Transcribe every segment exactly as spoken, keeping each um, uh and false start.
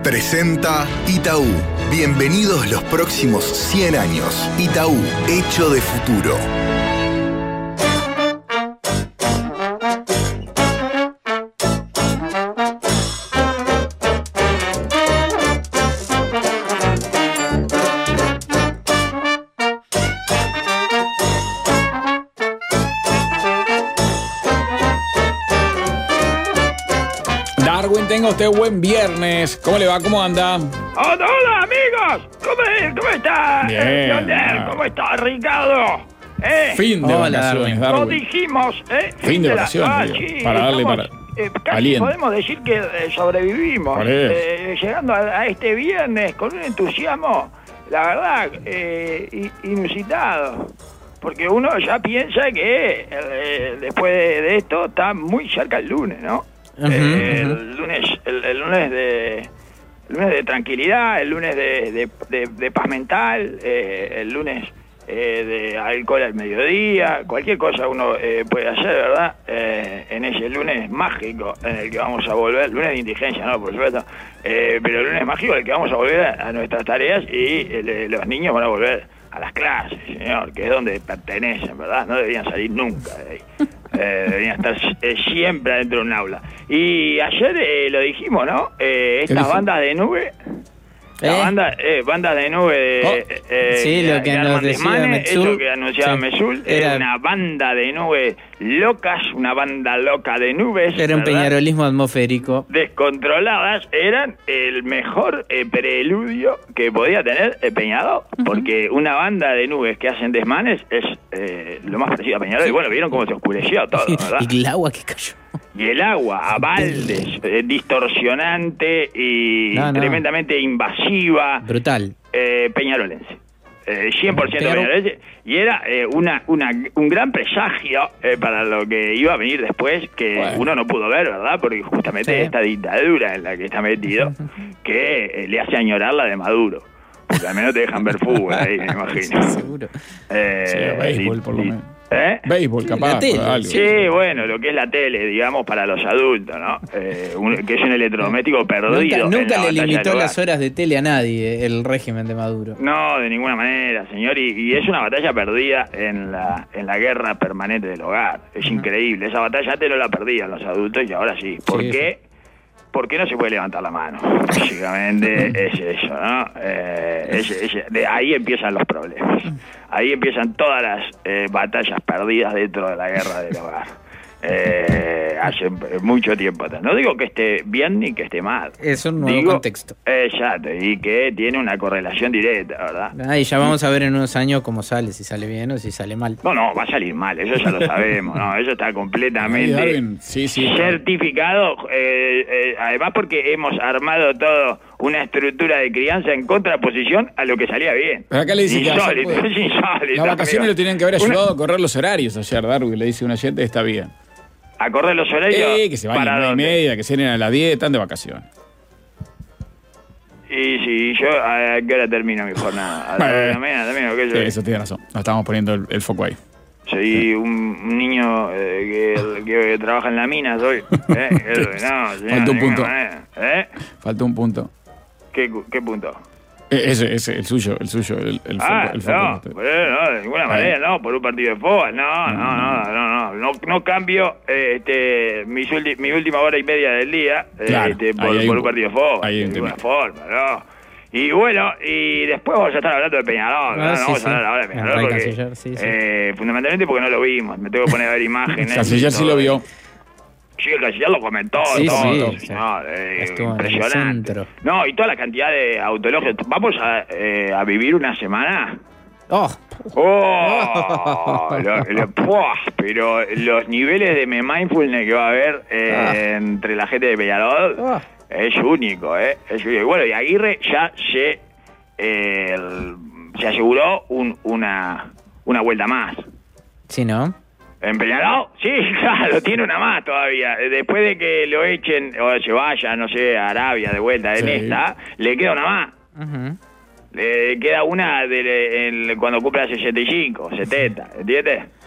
Presenta Itaú. Bienvenidos los próximos cien años. Itaú, hecho de futuro. Tenga usted buen viernes. ¿Cómo le va? ¿Cómo anda? Hola, hola amigos. ¿Cómo, cómo está? Bien. Eh, Leonel? ¿Cómo está Ricardo? Eh, Fin de hola, vacaciones, Lo Darwin. dijimos, ¿eh? Fin de la- vacaciones, ah, digo, sí, para darle estamos, para- eh, casi aliento. podemos decir que eh, sobrevivimos. Por eso. Eh, llegando a, a este viernes con un entusiasmo, la verdad, eh, i- inusitado. Porque uno ya piensa que eh, después de, de esto está muy cerca el lunes, ¿no? Ujú, Eh, ujú. el lunes, el, el lunes de el lunes de tranquilidad, el lunes de, de, de- de paz mental, eh, el lunes eh, de alcohol al mediodía, cualquier cosa uno eh, puede hacer, ¿verdad? Eh, en ese lunes mágico en el que vamos a volver, lunes de indigencia, ¿no? Por supuesto, eh, pero el lunes mágico en el que vamos a volver a, a nuestras tareas y eh, los niños van a volver a las clases, señor, que es donde pertenecen, ¿verdad? No deberían salir nunca de ahí. Eh, deberían estar eh, siempre adentro de un aula. Y ayer eh, lo dijimos, ¿no? Eh, estas dijo? bandas de nube, las ¿Eh? bandas, eh, bandas de nube de, Oh. eh, eh, Sí, lo que nos arman decía desmanes, Metzul. eso que anunciaba Sí. Metzul, Era- era una banda de nube locas, una banda loca de nubes, Era un ¿verdad? peñarolismo atmosférico. Descontroladas, eran el mejor eh, preludio que podía tener el Peñarol, porque una banda de nubes que hacen desmanes es eh, lo más parecido a Peñarol. Y bueno, vieron cómo se oscureció todo, ¿verdad? Y el agua que cayó. Y el agua a baldes, eh, distorsionante y No, no. tremendamente invasiva, Brutal. eh, peñarolense. Eh, cien por ciento Pero- peñarolense. Y era eh, una, una, un gran presagio eh, para lo que iba a venir después, que Bueno. uno no pudo ver, ¿verdad? Porque justamente Sí. esta dictadura en la que está metido, que eh, le hace añorar la de Maduro. Porque al menos te dejan ver fútbol ahí, me imagino. Seguro. Eh, Sí, béisbol, y- por lo y- menos. ¿Eh? Béisbol, Sí, capaz, la tele, por algo. Sí, bueno, lo que es la tele, digamos, para los adultos, ¿no? Eh, un- que es un electrodoméstico perdido. Nunca, en nunca la le batalla limitó del hogar. las horas de tele a nadie el régimen de Maduro. No, de ninguna manera, señor. Y, y es una batalla perdida en la, en la guerra permanente del hogar. Es increíble. Esa batalla antes no la perdían los adultos y ahora sí. ¿Por Sí, qué? Porque no se puede levantar la mano. Básicamente es eso, ¿no? Eh, es- es- de ahí empiezan los problemas. Ahí empiezan todas las eh, batallas perdidas dentro de la guerra del hogar. Eh, hace mucho tiempo atrás. No digo que esté bien ni que esté mal. Es un nuevo Digo- contexto. Exacto, y que tiene una correlación directa, ¿verdad? Ah, y ya vamos a ver en unos años cómo sale, si sale bien o si sale mal. No, no, va a salir mal, eso ya lo sabemos, ¿no? Eso está Ahí, completamente Darwin, sí, sí. certificado, eh, eh, además porque hemos armado todo una estructura de crianza en contraposición a lo que salía bien. Acá le dice que ayer insólito, puede- es insólito. Las vacaciones amigo. lo tenían que haber Una- ayudado a correr los horarios ayer, Darwin. Le dice un oyente, está bien. A correr los horarios. Eh, que se vayan a ¿para una y dónde? media, que se den a las diez, están de vacaciones. Y si yo, ¿a qué hora termino mi jornada? A las nueve de la mañana termino, ¿qué Sí, yo? eso tiene razón. Nos estamos poniendo el, el foco ahí. Soy un, un niño eh, que, que trabaja en la mina, soy. ¿eh? Eso, no, señor, Falta un de ninguna punto. manera. ¿Eh? Falta un punto. ¿Qué, ¿Qué punto? Eh, Ese, ese, el suyo, el suyo, el, el foco. Ah, el foco no, de usted. pero no, de ninguna manera, no, por un partido de fútbol, no, no, no, no, no, no, no cambio eh, este, mis ulti- mi última hora y media del día eh, Claro, este, por, ahí hay por un- un partido de fútbol, ahí hay de un ninguna tema. forma, no. Y bueno, y después vamos a estar hablando de Peñarol, ¿no? Ah, No sí, vamos sí. a hablar ahora de Peñarol Rey porque, Canciller, sí, sí. eh, fundamentalmente porque no lo vimos, me tengo que poner a ver imágenes. Canciller y sí todo lo eso. vio. Sí, el canciller lo comentó, Sí, todo, sí, no, eh, Estuvo en el impresionante. centro. No, y toda la cantidad de autoelogios. Vamos a, eh, a vivir una semana. ¡Oh! ¡Oh! Lo- lo- ¡puah! Pero los niveles de me mindfulness que va a haber eh, Ah. entre la gente de Peñarol Ah. es único, ¿eh? Es único. Bueno, y Aguirre ya se, eh, el- se aseguró un, una, una vuelta más. Sí, ¿no? ¿En Peñarol? Sí, claro, tiene una más todavía. Después de que lo echen o se vaya, no sé, a Arabia de vuelta en Sí. esta, le queda una más. Ujú. Le queda una de, en- cuando cumpla sesenta y cinco, setenta, ¿entiendes?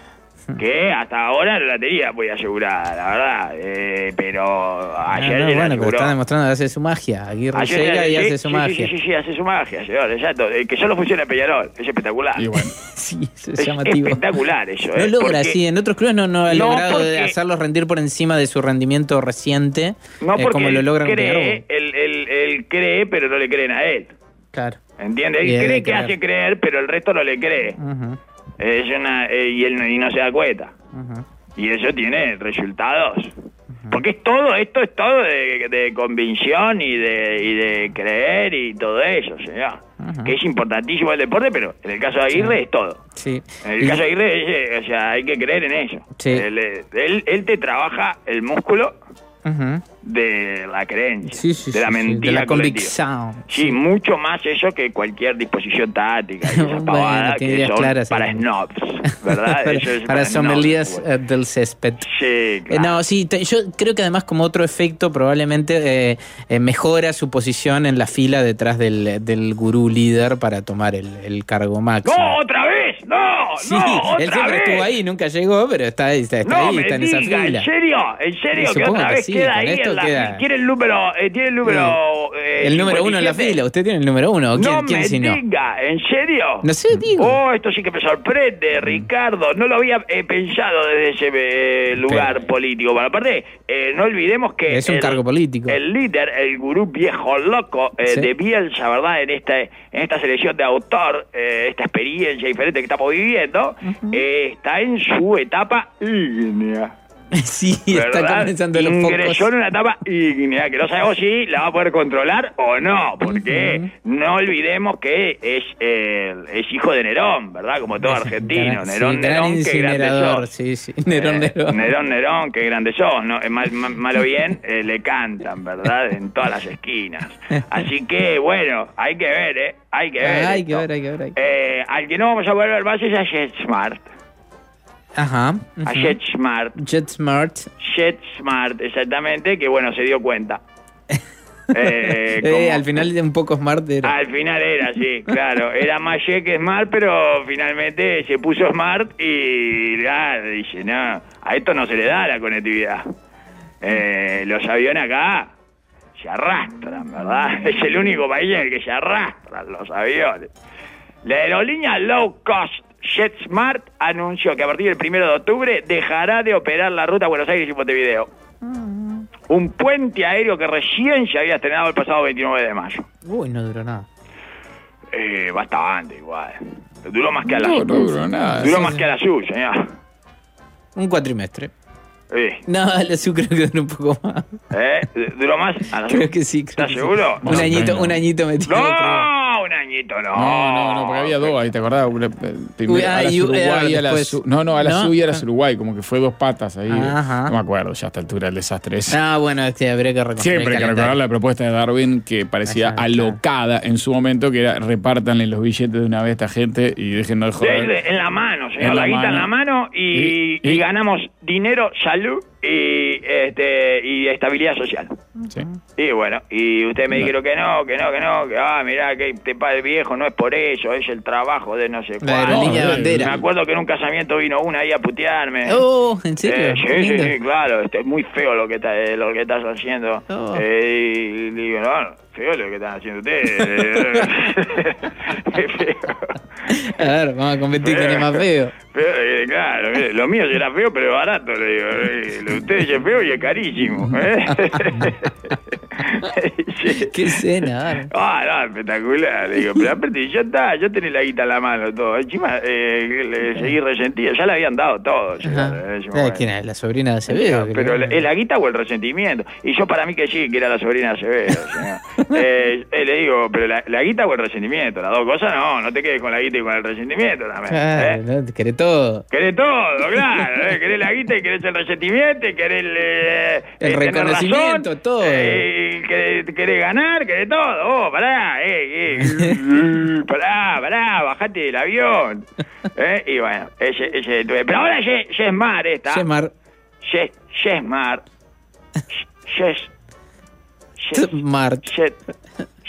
que hasta ahora no la tenía muy asegurada, la verdad. Eh, pero ayer no, no, se la bueno, aseguró. pero está demostrando que hace su magia. Aguirre Ayer llega se- y sí, hace su sí, magia. Sí, sí, sí, hace su magia, señor, exacto. Eh, que solo funciona en Peñarol, es espectacular. Y bueno. Sí, eso es Es llamativo. espectacular eso. No eh, logra, porque- sí, en otros clubes no, no ha No, logrado porque- hacerlos rendir por encima de su rendimiento reciente, No eh, porque como lo él logran con cree, Peñarol. él, él, él cree, pero no le creen a él. Claro. ¿Entiendes? Él Y él cree le que cree. hace creer, pero el resto no le cree. Ujú, Es una, eh, y él no, y no se da cuenta. ujú. Y eso tiene resultados. Porque es todo, esto es todo de, de convicción y de, y de creer y todo eso, señor. Ujú. Que es importantísimo el deporte, pero en el caso de Aguirre Sí. es todo. Sí. En el Y- caso de Aguirre, eh, o sea, hay que creer en eso. Sí. Él, él, él te trabaja el músculo Ujú. de la creencia, Sí, sí, de la sí, sí, mentira de la colectiva. convicción. Sí, mucho más eso que cualquier disposición táctica y esas Bueno, pavadas tiene que ideas son claras, para sí. snobs, ¿verdad? para Eso es para snobs, sommeliers bueno. eh, del césped. Sí, Eh, claro. No, sí, te- yo creo que además como otro efecto probablemente eh, eh, mejora su posición en la fila detrás del, del gurú líder para tomar el, el cargo máximo. ¡No, otra vez! ¡No! Sí, ¡No, otra él siempre vez! estuvo ahí, nunca llegó, pero está, está, está No ahí, me está en diga, esa fila. ¿en serio? ¿En serio? Sí, Que supongo otra que vez sí, queda con ahí esto en la queda- fila. Tiene el número, eh, tiene el número... eh, el número uno en la cincuenta y siete. fila, usted tiene el número uno. ¿Quién, No quién me si no? diga, ¿en serio? No sé, digo. Oh, esto sí que me sorprende, Ricardo. No lo había eh, pensado desde ese eh, lugar Pero- político. Bueno, aparte, eh, no olvidemos que... Es un el- cargo político. El líder, el gurú viejo loco eh, Sí. de Bielsa, ¿verdad? En, esta, en esta selección de autor, eh, esta experiencia diferente que estamos viviendo, eh, está en su etapa ígnea. Sí, está ¿verdad? comenzando los Ingresó focos. en una etapa ígnea, que no sabemos si la va a poder controlar o no, porque Ujú. no olvidemos que es eh, es hijo de Nerón, ¿verdad? Como todo Ese argentino. gran- Nerón, sí, gran Nerón, qué grande incinerador, sos. sí, sí. Nerón, Eh, Nerón. Nerón, Nerón, qué grande sos, ¿no? Eh, Mal, mal- mal o bien, eh, le cantan, ¿verdad? En todas las esquinas. Así que, bueno, hay que ver, ¿eh? Hay que ver. Ah, hay esto. que ver, hay que ver. hay que ver. Eh, al que no vamos a volver más es a JetSmart. Ajá. A ujú. JetSmart. JetSmart. JetSmart, exactamente, que bueno, se dio cuenta. Eh, Eh, como- al final de un poco smart era. Al final era, sí, claro. Era más Ye que Smart, pero finalmente se puso Smart y ya dice, no, a esto no se le da la conectividad. Eh, los aviones acá se arrastran, ¿verdad? Es el único país en el que se arrastran los aviones. La aerolínea low cost JetSmart anunció que a partir del primero de octubre dejará de operar la ruta Buenos Aires y Montevideo. Un puente aéreo que recién se había estrenado el pasado veintinueve de mayo. Uy, no duró nada. Eh, bastante igual. Duró más que a la No, no duró nada. Duró Sí, más sí. que a la S U, señor. Un cuatrimestre. Eh, No, la SU creo que duró un poco más. ¿eh? ¿Duró más a la S U? Creo que sí. Creo ¿Estás que sí. seguro? Un No, añito, no. un añito me tiró. No, un añito no. No, no, no, porque había dos ahí, ¿te acordás? Una, eh, Primero Uy, ah, a la y- Uruguay eh, a la después. Su- No, no, a la ¿No? Su y a la Uruguay, como que fue dos patas ahí. Ajá. No me acuerdo, ya a esta altura el desastre es. Ah, bueno, este, habría que reconocer. Siempre hay que recordar la propuesta de Darwin que parecía Ajá, alocada en su momento, que era repártanle los billetes de una vez a esta gente y déjennos de joder. Denle en la mano, señor. En la la guita en mano. la mano y, Y- y y- ganamos dinero, salud y este y estabilidad social. Sí. Y bueno, y ustedes me No. dijeron que no, que no, que no, que ah, mirá, que te padre viejo, no es por eso, es el trabajo de no sé La cuánto. aerolínea No, bandera. Me acuerdo que en un casamiento vino una ahí a putearme. Oh, ¿en serio? Eh, sí, Qué sí, lindo. sí, claro, este, es muy feo lo que, está, eh, lo que estás haciendo. Oh. Eh, y le digo, no, feo lo que están haciendo ustedes. Es feo. A ver, vamos a competir con el más feo. Feo, eh, claro, mire, lo mío será feo, pero barato, le digo. eh, Lo de ustedes es feo y es carísimo. ¿eh? Sí. Qué escena, a ver. Ah, no, espectacular, le digo, pero aparte ya está, yo tenía la guita en la mano, todo, encima eh, le seguí resentido, ya le habían dado todo. ya, Ajá. en ese ¿Sabes momento. quién es? La sobrina de Acevedo. que Pero le- ¿es la guita o el resentimiento? Y yo para mí que sí, que era la sobrina de Acevedo. señor. eh, eh, le digo, pero la, la guita o el resentimiento, las dos cosas no, no te quedes con la guita y con el resentimiento también. Claro, ¿eh? ¿no? Te querés todo. Querés todo, claro, ¿eh? Querés la guita y querés el resentimiento y querés eh, El eh, tener reconocimiento, razón, todo. eh, querés, querés ganar, querés todo. Oh, pará, eh, eh, pará, pará, bajate del avión. ¿Eh? Y bueno, ese, ese, pero ahora Ye- Yesmar esta. Yesmar. Ye- Yesmar. Yes. Yes. Mart. Yes.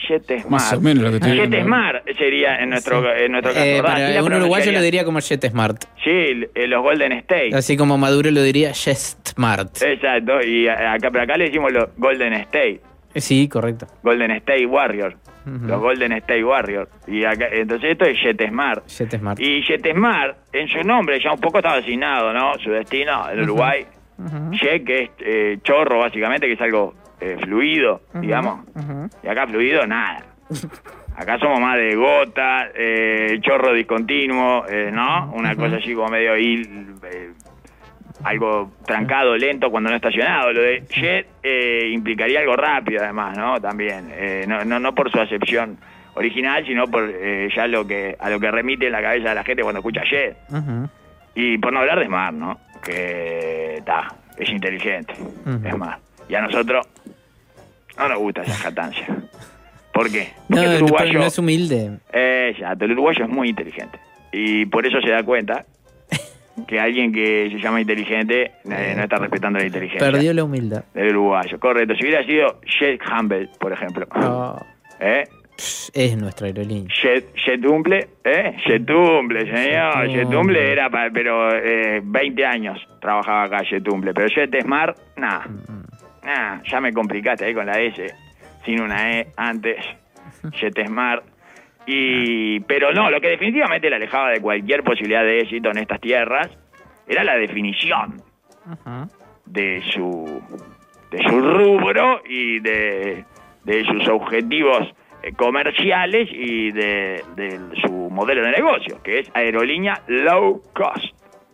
JetSmart. Más o menos lo que estoy viendo. JetSmart sería en nuestro, Sí. en nuestro caso. Eh, ¿verdad? para Así la un uruguayo pronunciaría. lo diría como JetSmart. Sí, eh, los Golden State. Así como Maduro lo diría JetSmart. Exacto, y acá, pero acá le decimos los Golden State. Sí, correcto. Golden State Warriors. Ujú. Los Golden State Warriors. Y acá, entonces esto es JetSmart. JetSmart. Y JetSmart, en su nombre, ya un poco estaba asignado, ¿no? Su destino en Uruguay. Ujú. Jet, que es eh, chorro, básicamente, que es algo eh, fluido, digamos. Ujú. Y acá fluido, nada. Acá somos más de gota, eh, chorro discontinuo, eh, ¿no? Una cosa así como medio hil, eh, algo trancado, lento cuando no estacionado. Lo de jet eh, implicaría algo rápido, además, ¿no? También, eh, no, no, no por su acepción original, sino por eh, ya lo que a lo que remite en la cabeza de la gente cuando escucha jet. Ujú. Y por no hablar de Smart, ¿no? Que está, es inteligente, Ujú. es más. Y a nosotros no nos gusta esa jactancia. ¿Por qué? No, Porque el no, uruguayo, no es humilde. eh, ya, el uruguayo es muy inteligente. Y por eso se da cuenta que alguien que se llama inteligente eh, no está respetando la inteligencia Perdió la humildad. del uruguayo. Correcto. Si hubiera sido Jet Humble, por ejemplo. Oh, ¿Eh? pss, es nuestra aerolínea. Jet, Jetumble, ¿eh? Jetumble, señor. Jetumble. Jetumble era, para, pero eh, veinte años trabajaba acá Jetumble. Pero JetSmart, nada. Nah, ya me complicaste ahí con la S, sin una E antes. JetSmart. Y, pero no, lo que definitivamente le alejaba de cualquier posibilidad de éxito en estas tierras era la definición Ajá. de su de su rubro y de, de sus objetivos eh, comerciales y de, de su modelo de negocio, que es aerolínea low cost.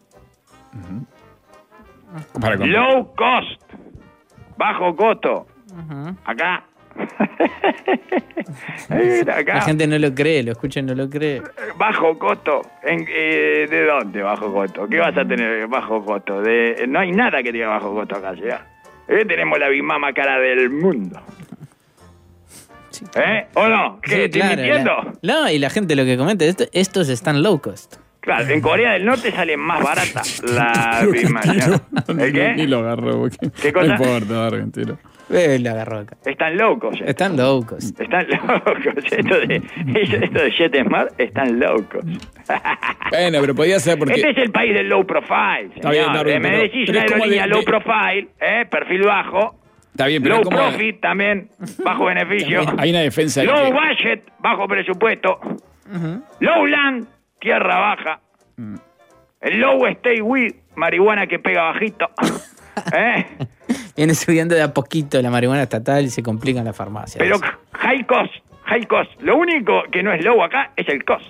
Para comprar. Low cost. Bajo costo. Ujú. Acá. Eh, acá. La gente no lo cree, lo escucha y no lo cree. Bajo costo. ¿En, eh, ¿De dónde bajo costo? ¿Qué vas a tener bajo costo? De, no hay nada que tenga bajo costo acá, ¿sí? Eh, tenemos la misma más cara del mundo. Sí. ¿Eh? ¿O no? ¿Qué? Sí, ¿Estoy claro, mintiendo? la- no, y la gente lo que comenta, esto, estos están low cost. Claro, en Corea del Norte sale más barata la misma. No, ¿El qué? Ni lo agarró. Porque ¿Qué cosa? No importa, argentino. Eh, lo agarró acá. Están locos. eh. Están low cost. Están locos. Esto de, esto de JetSmart están locos. Bueno, pero podía ser porque... Este es el país del low profile. Está bien, señor. Darwin, Me pero- decís pero una es como aerolínea de- low de- profile, eh, perfil bajo. Está bien, pero Low es como... profit también, bajo beneficio. Hay una defensa ahí Low que- budget, bajo presupuesto. Low land, tierra baja. Mm. El low stay with, marihuana que pega bajito. ¿Eh? Viene subiendo de a poquito la marihuana estatal y se complica en la farmacia. Pero high cost, high cost. Lo único que no es low acá es el cost.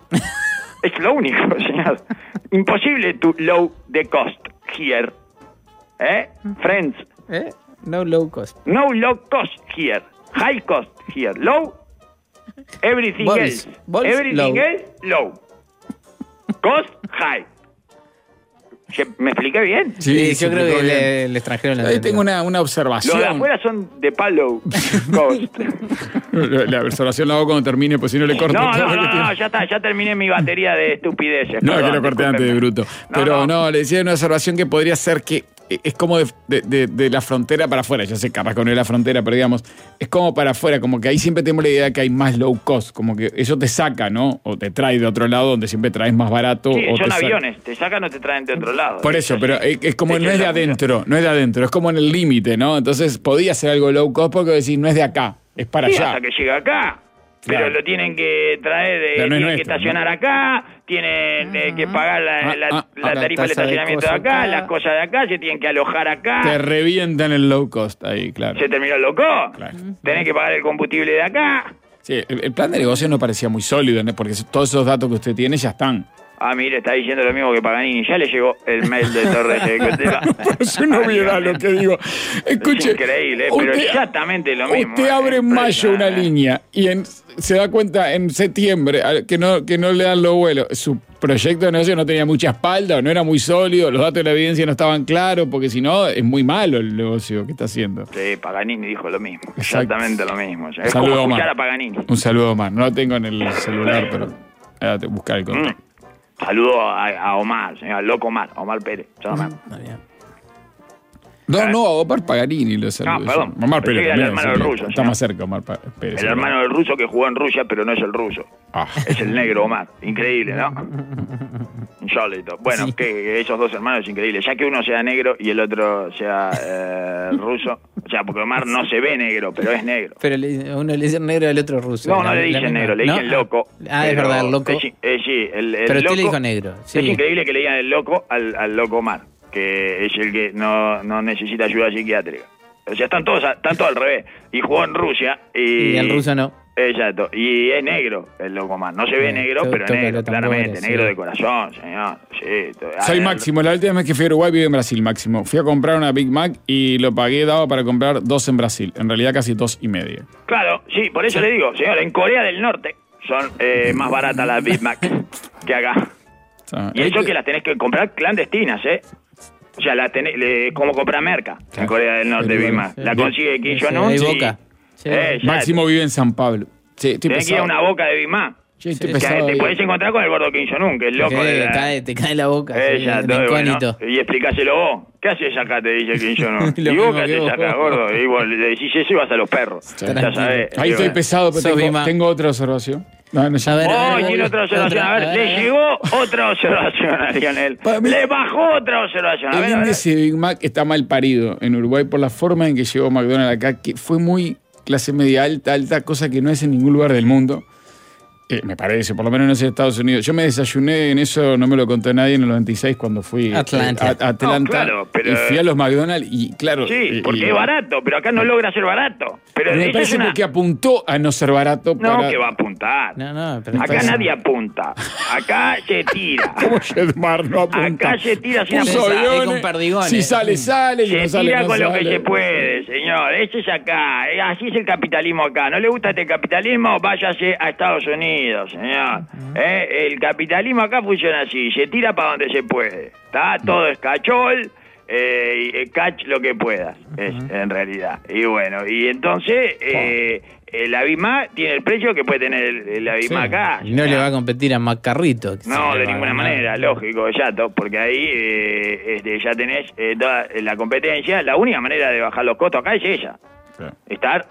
Es lo único, señor. Imposible to low the cost here. ¿Eh? Friends. ¿Eh? No low cost. No low cost here. High cost here. Low. Everything Balls. else. Balls, Everything low. else, low. Cost, high. ¿Se- ¿Me expliqué bien? Sí, se yo creo explicó que bien. le- el extranjero lo Ahí entendió. tengo una, una Los de observación. afuera son de palo cost. La, la observación la hago cuando termine, pues si no le corto No, todo no, lo que no, tiene. no, ya está, ya terminé mi batería de estupideces. No, perdón, que lo corté antes de discúlpenme. bruto. No, Pero no. no. le decía una observación que podría ser que es como de, de- de- de la frontera para afuera. Ya sé, capaz que no es la frontera, pero digamos, es como para afuera, como que ahí siempre tenemos la idea de que hay más low cost, como que eso te saca, ¿no? O te trae de otro lado donde siempre traes más barato. Sí, o son te saca- aviones, te sacan o te traen de otro lado. Por eso, pero es, es como Esa no es de la función. adentro, no es de adentro, es como en el límite, ¿no? Entonces podía ser algo low cost porque decir, no es de acá, es para Sí, allá. hasta que llega acá. Pero Claro. lo tienen que traer, de, Pero no es tienen que nuestro, estacionar ¿no? acá, tienen eh, que pagar la, Ah, la- ah, la ah, la tarifa de tasa de estacionamiento de cosas acá, acá. las cosas de acá, se tienen que alojar acá. Te revientan el low cost ahí, claro. ¿Se terminó el loco? Claro. Tenés que pagar el combustible de acá. Sí, el, el plan de negocio no parecía muy sólido, ¿no? Porque todos esos datos que usted tiene ya están. Ah, mire, está diciendo lo mismo que Paganini. Ya le llegó el mail de Torres. Por eso no viera lo que digo. Escuche. Es increíble, pero exactamente lo mismo. Usted abre en mayo una Impresionante. línea y en- se da cuenta en septiembre a- que no, que no le dan los vuelos. Su proyecto de negocio no tenía mucha espalda, o no era muy sólido, los datos de la evidencia no estaban claros, porque si no, es muy malo el negocio que está haciendo. Sí, Paganini dijo lo mismo. Exacto. Exactamente lo mismo. Es Saludo, como escuchar Omar. a Paganini. Un saludo más. No lo tengo en el celular, pero voy a buscar el contacto. Mm. Saludo a, a Omar, señor, loco Omar, Omar Pérez. Se llama. Está bien. No, no, a Omar Pagarini lo saludo. No, perdón. Omar Pérez. Pensé que era el hermano del ruso, Está sí. más cerca, Omar Pérez. El hermano del ruso que jugó en Rusia, pero no es el ruso. Ah. Es el negro Omar. Increíble, ¿no? Insólito. Bueno, Sí. que esos dos hermanos es increíble. Ya que uno sea negro y el otro sea eh, ruso. O sea, porque Omar no se ve negro, pero es negro. Pero le- a uno le dicen negro al otro ruso. No, no La- le la dicen misma- negro, le ¿no? dicen loco. Ah, es pero verdad, el loco. es- eh, sí, el, el Pero loco, usted le dijo negro. Sí. Es increíble que le digan el loco al, al loco Omar, que es el que no, no necesita ayuda psiquiátrica. O sea, están todos, a- están todos al revés. Y jugó en Rusia y... Y el ruso no. Exacto. Y es negro el loco Omar. No se ve Eh, negro, to- pero toca negro, los tambores, claramente. sí. Negro de corazón, señor. Sí. to- Soy ah, Máximo. La última vez que fui a Uruguay viví en Brasil, Máximo. Fui a comprar una Big Mac y lo pagué dado para comprar dos en Brasil. En realidad casi dos y media. Claro, sí, por eso le digo, señor, en Corea del Norte son eh, más baratas las Big Mac que acá. O sea, Y eso que las tenés que comprar clandestinas, ¿eh? O sea, la tenés, le- como comprar merca en Claro. Corea del Norte, Pero Big bueno, Mac. La sí. consigue Kim Sí, Jong-un. hay sí. Boca. Sí. Eh, ya, Máximo vive en San Pablo. Sí, estoy tenés que ir a pesado. una boca de Big Mac. Sí, estoy Sí, Que pesado te ahí. podés encontrar con el gordo Kim Jong-un, que es loco. Sí, de la- cae- te cae la boca. Eh, sí, ya, de todo, bueno. incógnito. Y explicáselo vos. ¿Qué haces acá? Te dice Kim Jong-un. Lo ¿Y vos mismo qué que haces vos. acá, gordo? Y vos le decís eso y vas a los perros. Ya Tranquilo. sabés. Ahí Y estoy bueno. pesado, pero Sos tengo, Bima. tengo otra observación. No, no, ya- A ver, a ver, Oh, a ver, tiene otra observación. A ver, otra, le llegó otra observación a Lionel. Para mí- Le bajó otra observación. A ver, El a ver. índice de Big Mac está mal parido en Uruguay por la forma en que llegó McDonald's acá, que fue muy clase media alta, alta, cosa que no es en ningún lugar del mundo. Eh, me parece, por lo menos no es en Estados Unidos. Yo me desayuné en eso, no me lo contó nadie en el noventa y seis cuando fui eh, Atlanta. a, a Atlanta. No, claro, pero- Y fui a los McDonald's y claro. Sí, y- porque y- es barato, pero acá no logra ser barato. Pero Pero me esa es parece una... que apuntó a no ser barato. No, para... que va a apuntar. No, no, pero Acá pasa- nadie apunta. Acá se tira. ¿Cómo Jedmar no apunta? Acá se tira sin Puso apuntar. aviones, Y con perdigones. Si sale, sale. Si Se no sale, tira no con lo sale. que se puede, señor. Ese es acá. Eh, Así es el capitalismo acá. ¿No le gusta este capitalismo? Váyase a Estados Unidos, señor. Eh, El capitalismo acá funciona así. Se tira para donde se puede. Está todo es cachol. Eh, y, eh, catch lo que puedas, es, en realidad. Y bueno, y entonces eh, eh, la Big Mac tiene el precio que puede tener el- la Big Sí. Mac acá. Y no le va a competir a Macarrito. que No, se de le va a ninguna ganar. manera, lógico, Yato, porque ahí eh, este, ya tenés eh, toda la competencia. La única manera de bajar los costos acá es ella, Claro. estar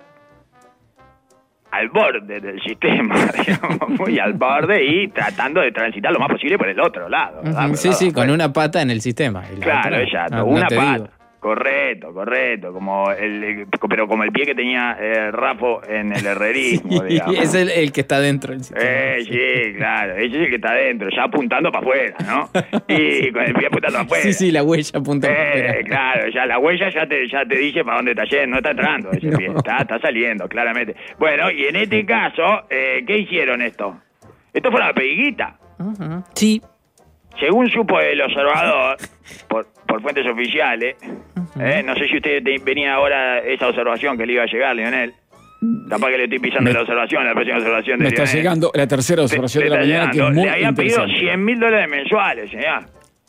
al borde del sistema, digamos, muy al borde y tratando de transitar lo más posible por el otro lado. ¿verdad? Ujú, Por Sí, el sí, lado con afuera. una pata en el sistema. y la Claro, otra- exacto, no, no una te pata. digo. Correcto, correcto, como el, el- pero como el pie que tenía eh, Rafo en el herrerismo, digamos. es el, el que está dentro del sistema. Eh, sí, claro, ese es el que está adentro, ya apuntando para afuera, ¿no? Y con el pie apuntando afuera. Sí, sí, la huella apunta para Eh, afuera. claro, ya la huella ya te, ya te dice para dónde está yendo, no está entrando ese No. pie, está, está saliendo, claramente. Bueno, y en este caso, eh, ¿qué hicieron esto? Esto fue una pediguita. Ujú. Sí. Según supo el observador, por, por fuentes oficiales, eh, no sé si usted te- venía ahora esa observación que le iba a llegar, Lionel. Capaz que le estoy pisando Me- la observación, la próxima observación de Me está Lionel. llegando la tercera observación Le- de la le está mañana, que es llegando. muy Le habían pedido interesante. cien mil dólares mensuales, señor.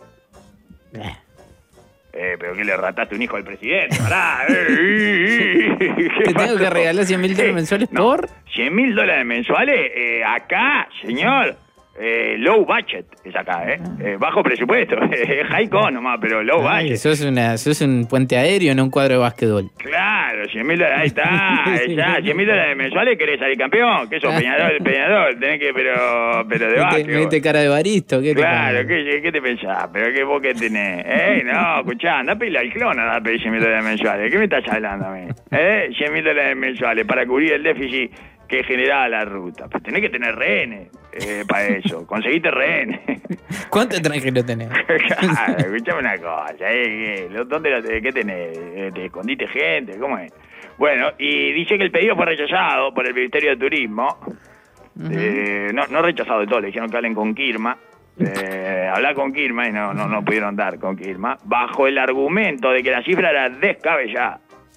Eh. Eh, pero que le rataste un hijo al presidente, pará. eh, eh, eh, ¿qué ¿Te tengo pasó? que regalar cien mil dólares Eh, mensuales no, por? cien mil dólares mensuales, eh, acá, señor, eh, low budget es acá, ¿eh? eh bajo presupuesto, eh, high cost nomás, pero low Ay, budget. sos, una, sos un puente aéreo, no un cuadro de básquetbol. Claro, cien mil dólares, ahí está, ahí está, cien mil dólares mensuales, ¿querés salir campeón? ¿Qué sos, Peñarol, Peñarol? Tenés que, pero, pero de ¿Viste, básquet. viste cara de baristo? ¿Qué te Claro, pasa? ¿qué, ¿qué te pensás? ¿Pero qué vos qué tenés? ¿Eh? No, escuchá, anda a pedirle al clon, anda a pedir cien mil dólares mensuales. ¿Qué me estás hablando a mí? ¿Eh? cien mil dólares mensuales para cubrir el déficit que generaba la ruta. Pues tenés que tener rehenes eh, para eso. Conseguiste rehenes. ¿Cuántos extranjeros tenés? Claro, escuchame una cosa. ¿eh? ¿Qué, ¿Dónde lo, ¿Qué tenés? Eh, ¿Te escondiste gente? ¿Cómo es? Bueno, y dice que el pedido fue rechazado por el Ministerio de Turismo. Eh, no, no rechazado de todo, le dijeron que hablen con Kirma. Eh, hablar con Kirma y no, no, no pudieron dar con Kirma, bajo el argumento de que la cifra era descabellada.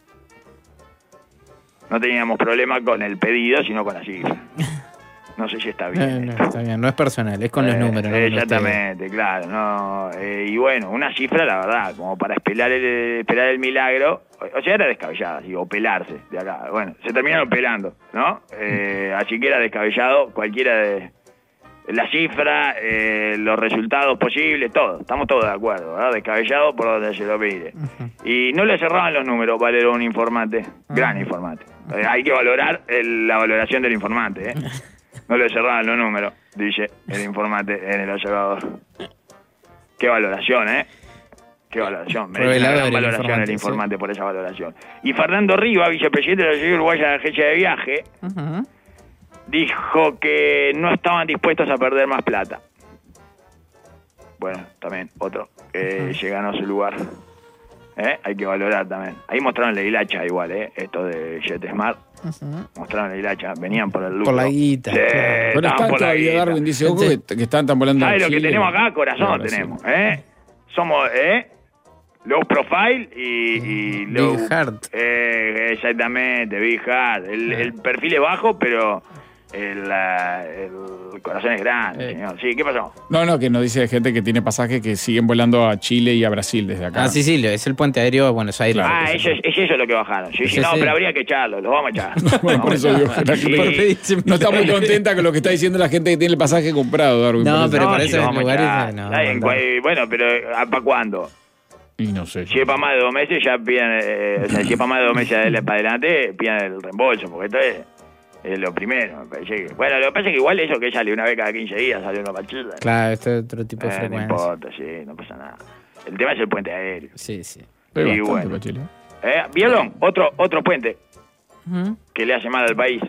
No teníamos problema con el pedido, sino con la cifra. No sé si está bien. No, esto. no, está bien, no es personal, es con los Eh, números. no con exactamente, claro. No, eh, y bueno, una cifra, la verdad, como para esperar el, esperar el milagro. O, o sea, era descabellada, digo, o pelarse de acá. Bueno, se terminaron pelando, ¿no? Eh, así que era descabellado cualquiera de, la cifra, eh, los resultados posibles, todo. Estamos todos de acuerdo, ¿verdad? Descabellado por donde se lo pide. Uh-huh. Y no le cerraban los números, Valero, un informante, uh-huh. gran informante. Eh, hay que valorar el, la valoración del informante, ¿eh? No le cerraban los números, dice el informante en el observador. Qué valoración, ¿eh? Qué valoración. Merece una gran valoración informante, el informante sí. por esa valoración. Y Fernando Riva, vicepresidente de la Sociedad Uruguaya de Agencia de Viaje, uh-huh. dijo que no estaban dispuestos a perder más plata. Bueno, también otro que uh-huh. se ganó su lugar. ¿Eh? Hay que valorar también. Ahí mostraron la hilacha igual, ¿eh? Esto de JetSmart. Uh-huh. Mostraron la hilacha, venían por el lucro. Por la guita. Sí, claro. Bueno, están por todavía, la Darwin dice Hugo, que, que están tan volando. ¿Sabes lo Chile, que tenemos acá? Corazón tenemos, ¿eh? Somos, ¿eh? Low profile y, y low... Big Heart. Eh, exactamente, Big Heart. El, el perfil es bajo, pero el, el corazón es grande, eh. señor. Sí, ¿qué pasó? No, no, que nos dice gente que tiene pasajes que siguen volando a Chile y a Brasil desde acá. Ah, sí, sí, es el puente aéreo a Buenos Aires. Claro, ah, eso es, es eso lo que bajaron. Sí, sí, no, pero habría que echarlo, lo vamos a echar. No, bueno, por eso digo, sí. No está muy contenta con lo que está diciendo la gente que tiene el pasaje comprado, Darwin. No, pero no, para si esos lugares no. no bueno, pero ¿para cuándo? Y no sé. Si es para más de dos meses, ya piden, eh, o sea, si es para más de dos meses para adelante, piden el reembolso, porque esto es, es lo primero. Me parece que, bueno, lo que pasa es que igual eso que sale una vez cada quince días, sale una pachita. Claro, esto es otro tipo de eh, frecuencia. No importa, sí, no pasa nada. El tema es el puente aéreo. Sí, sí. Pero y bastante bueno. Chile. Eh, Violón, otro, otro puente uh-huh. que le hace mal al país.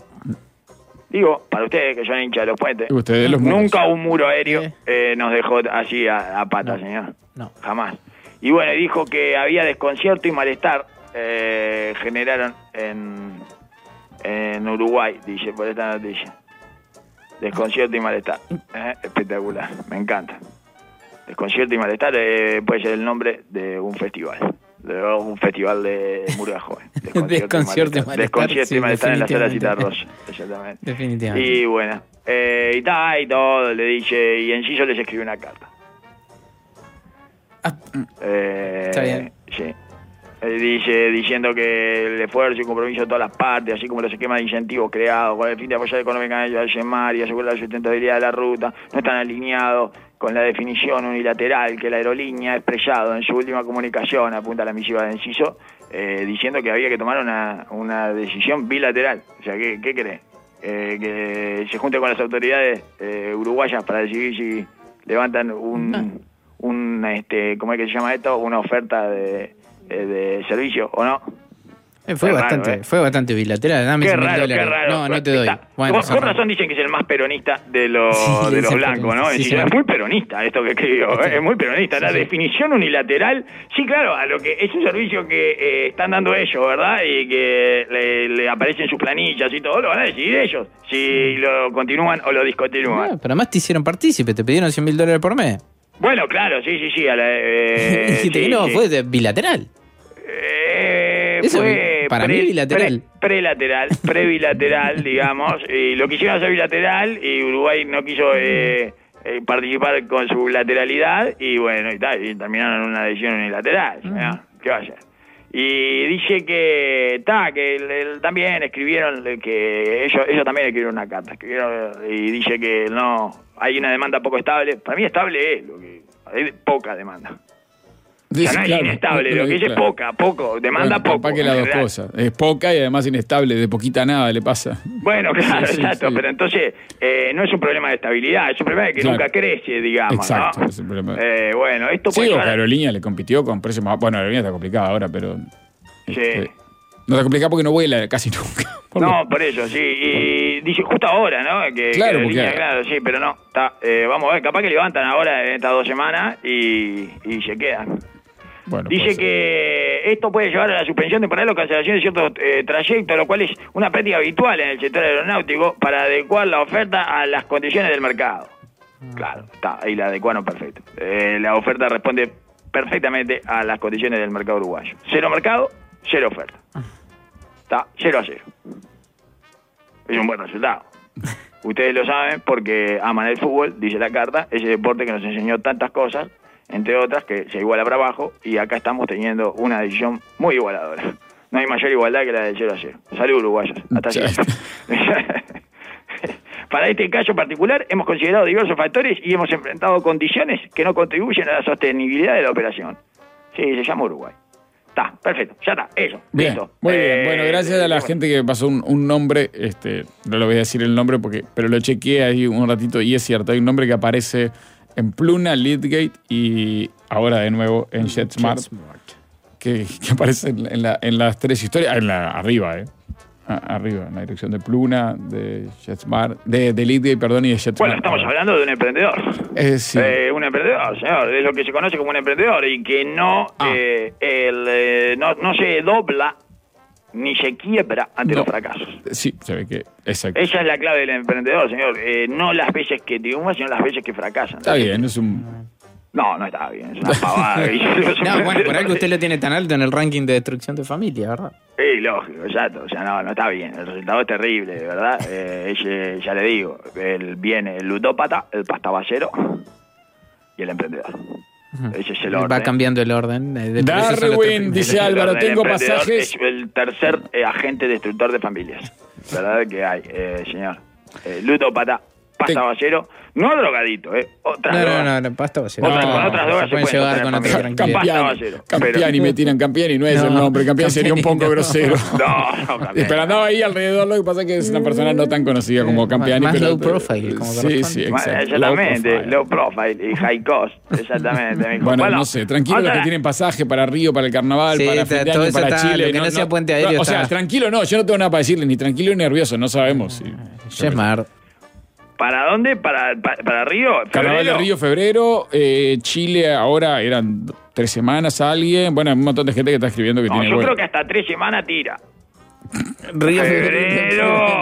Digo, para ustedes que son hinchas de los puentes, ustedes los nunca un muro aéreo eh, nos dejó así a, a pata, no, señor. No. Jamás. Y bueno, dijo que había desconcierto y malestar eh, generaron en, en Uruguay, dice, por esta noticia. Desconcierto y malestar. Eh, espectacular, me encanta. Desconcierto y malestar eh, puede ser el nombre de un festival. De un festival de Murga Joven. Desconcierto y malestar. Desconcierto y malestar en la sala Cita definitivamente. Rosa. Exactamente. Definitivamente. Y bueno, eh, y tal, y todo, le dice, y Enciso les escribió una carta. Ah, eh, está bien. Sí. Eh, dice, diciendo que el esfuerzo y compromiso de todas las partes, así como los esquemas de incentivos creados con el fin de apoyar económicamente al Yemar y asegurar la sustentabilidad de la ruta, no están alineados con la definición unilateral que la aerolínea ha expresado en su última comunicación, apunta la misiva de Enciso, eh, diciendo que había que tomar una, una decisión bilateral. O sea, ¿qué, qué cree? Eh, que se junte con las autoridades eh, uruguayas para decidir si levantan un... un este ¿cómo es que se llama esto? Una oferta de, de, de servicio, ¿o no? Eh, fue, bastante, raro, ¿eh? fue bastante bilateral. Dame qué raro, qué raro. No, no te doy. Está, bueno, por, por razón dicen que es el más peronista de los, sí, de los blancos, ¿no? Sí, es, decir, sí, es muy peronista esto que escribió, ¿eh? Es muy peronista. Sí, la sí. definición unilateral, sí, claro, a lo que es un servicio que eh, están dando ellos, ¿verdad? Y que le, le aparecen sus planillas y todo, lo van a decidir ellos, si lo continúan o lo discontinúan. No, pero además te hicieron partícipe, te pidieron cien mil dólares por mes. Bueno, claro, sí, sí, sí. A la, eh, Dijiste sí, que no, sí. fue de bilateral. Eh, Eso fue para pre, mí bilateral. Pre, prelateral, prebilateral, digamos. Y lo quisieron hacer bilateral y Uruguay no quiso eh, eh, participar con su lateralidad y bueno, y, tal, y terminaron en una decisión unilateral. Uh-huh. ¿No? ¿Qué va a ser? Y dice que ta, que el, el, también escribieron que ellos ellos también escribieron una carta, escribieron y dice que no hay una demanda poco estable. Para mí estable es lo que hay poca demanda. Dice, o sea, no es claro, inestable, no, lo que dice claro. es poca, poco, demanda bueno, poco. Capaz que las dos cosas. Es poca y además inestable, de poquita nada le pasa. Bueno, claro, sí, sí, exacto, sí. pero entonces eh, no es un problema de estabilidad, es un problema de que claro. nunca crece, digamos. Exacto, ¿no? es un problema. Eh, bueno, esto sí, puede o llevar... que Aerolínea le compitió con precios más. Bueno, Aerolínea está complicada ahora, pero. Sí. Este, no está complicada porque no vuela casi nunca. Por no, lo... por eso, sí. Y dice justo ahora, ¿no? Que, claro, que porque... línea, claro, sí, pero no. Está, eh, vamos a ver, capaz que levantan ahora en estas dos semanas y, y se quedan. Bueno, dice que esto puede llevar a la suspensión temporal o cancelación de ciertos eh, trayectos, lo cual es una práctica habitual en el sector aeronáutico para adecuar la oferta a las condiciones del mercado. Claro, está, ahí la adecuaron perfecto. Eh, la oferta responde perfectamente a las condiciones del mercado uruguayo. Cero mercado, cero oferta. Está, cero a cero. Es un buen resultado. Ustedes lo saben porque aman el fútbol, dice la carta, ese deporte que nos enseñó tantas cosas, entre otras, que se iguala para abajo, y acá estamos teniendo una decisión muy igualadora. No hay mayor igualdad que la del cero a cero. Salud, uruguayos. Hasta siempre. Para este caso particular hemos considerado diversos factores y hemos enfrentado condiciones que no contribuyen a la sostenibilidad de la operación. Sí, se llama Uruguay. Está, perfecto, ya está, eso, bien, listo. Muy eh, bien, bueno, gracias a la bueno. gente que pasó un, un nombre, este, no le voy a decir el nombre, porque, pero lo chequeé ahí un ratito y es cierto, hay un nombre que aparece en Pluna, Leadgate y ahora de nuevo en JetSmart, que, que aparece en, en, la, en las tres historias, en la arriba, eh. Ah, arriba, en la dirección de Pluna, de JetSmart, de, de Leadgate, perdón, y de JetSmart. Bueno, estamos hablando de un emprendedor. Eh, sí. Eh, un emprendedor, señor, es lo que se conoce como un emprendedor y que no, Ah. eh, el, eh, no, no se dobla ni se quiebra ante No. los fracasos. Sí, se ve que, exacto. Esa es la clave del emprendedor, señor. Eh, no las veces que triunfan, sino las veces que fracasan. Está bien, es un... No, no está bien, es una pavada. No, bueno, por algo usted lo tiene tan alto en el ranking de destrucción de familia, ¿verdad? Sí, lógico, exacto. O sea, no, no está bien. El resultado es terrible, de verdad. Eh, ese, ya le digo, el, viene el ludópata, el pastaballero y el emprendedor. Ese es el orden. Va cambiando el orden. eh, de- por eso son los tres Darwin primeros. dice El Álvaro, orden del tengo emprendedor pasajes... Es el tercer eh, agente destructor de familias. ¿Verdad que hay, eh, señor? Eh, ludópata, pastaballero, no drogadito, ¿eh? Otras No, drogas. no, no, no, pasta va a ser. Otras- No, con otras se drogas se pueden pueden llevar sostener con otra familias. tranquilidad. Pasta Campiani, Ballero, Campiani, pero- me tiran Campiani, no es No, el nombre, Campiani sería un poco Campiani no. grosero. No, no, Campiani. Pero andaba ahí alrededor, lo que pasa es que es una persona no tan conocida como Eh, Campiani. más pero, low profile, como Sí, corresponde. sí, Bueno, exacto. exactamente, Low profile. low profile y high cost, exactamente. mijo. Bueno, no sé, tranquilo los otra- que tienen pasaje para Río, para el carnaval, Sí, para está- fin de todo año, eso para está- Chile. lo que no sea puente aéreo O sea, está- tranquilo no, yo no tengo nada para decirle, ni tranquilo ni nervioso, no sabemos. Si, JetSmart. ¿Para dónde? ¿Para, para, para Río? Carnaval de ¿Febrero? Río, febrero, eh, Chile ahora eran tres semanas alguien, bueno, hay un montón de gente que está escribiendo que No, tiene yo vuelo. creo que hasta tres semanas tira. Río ¡Febrero!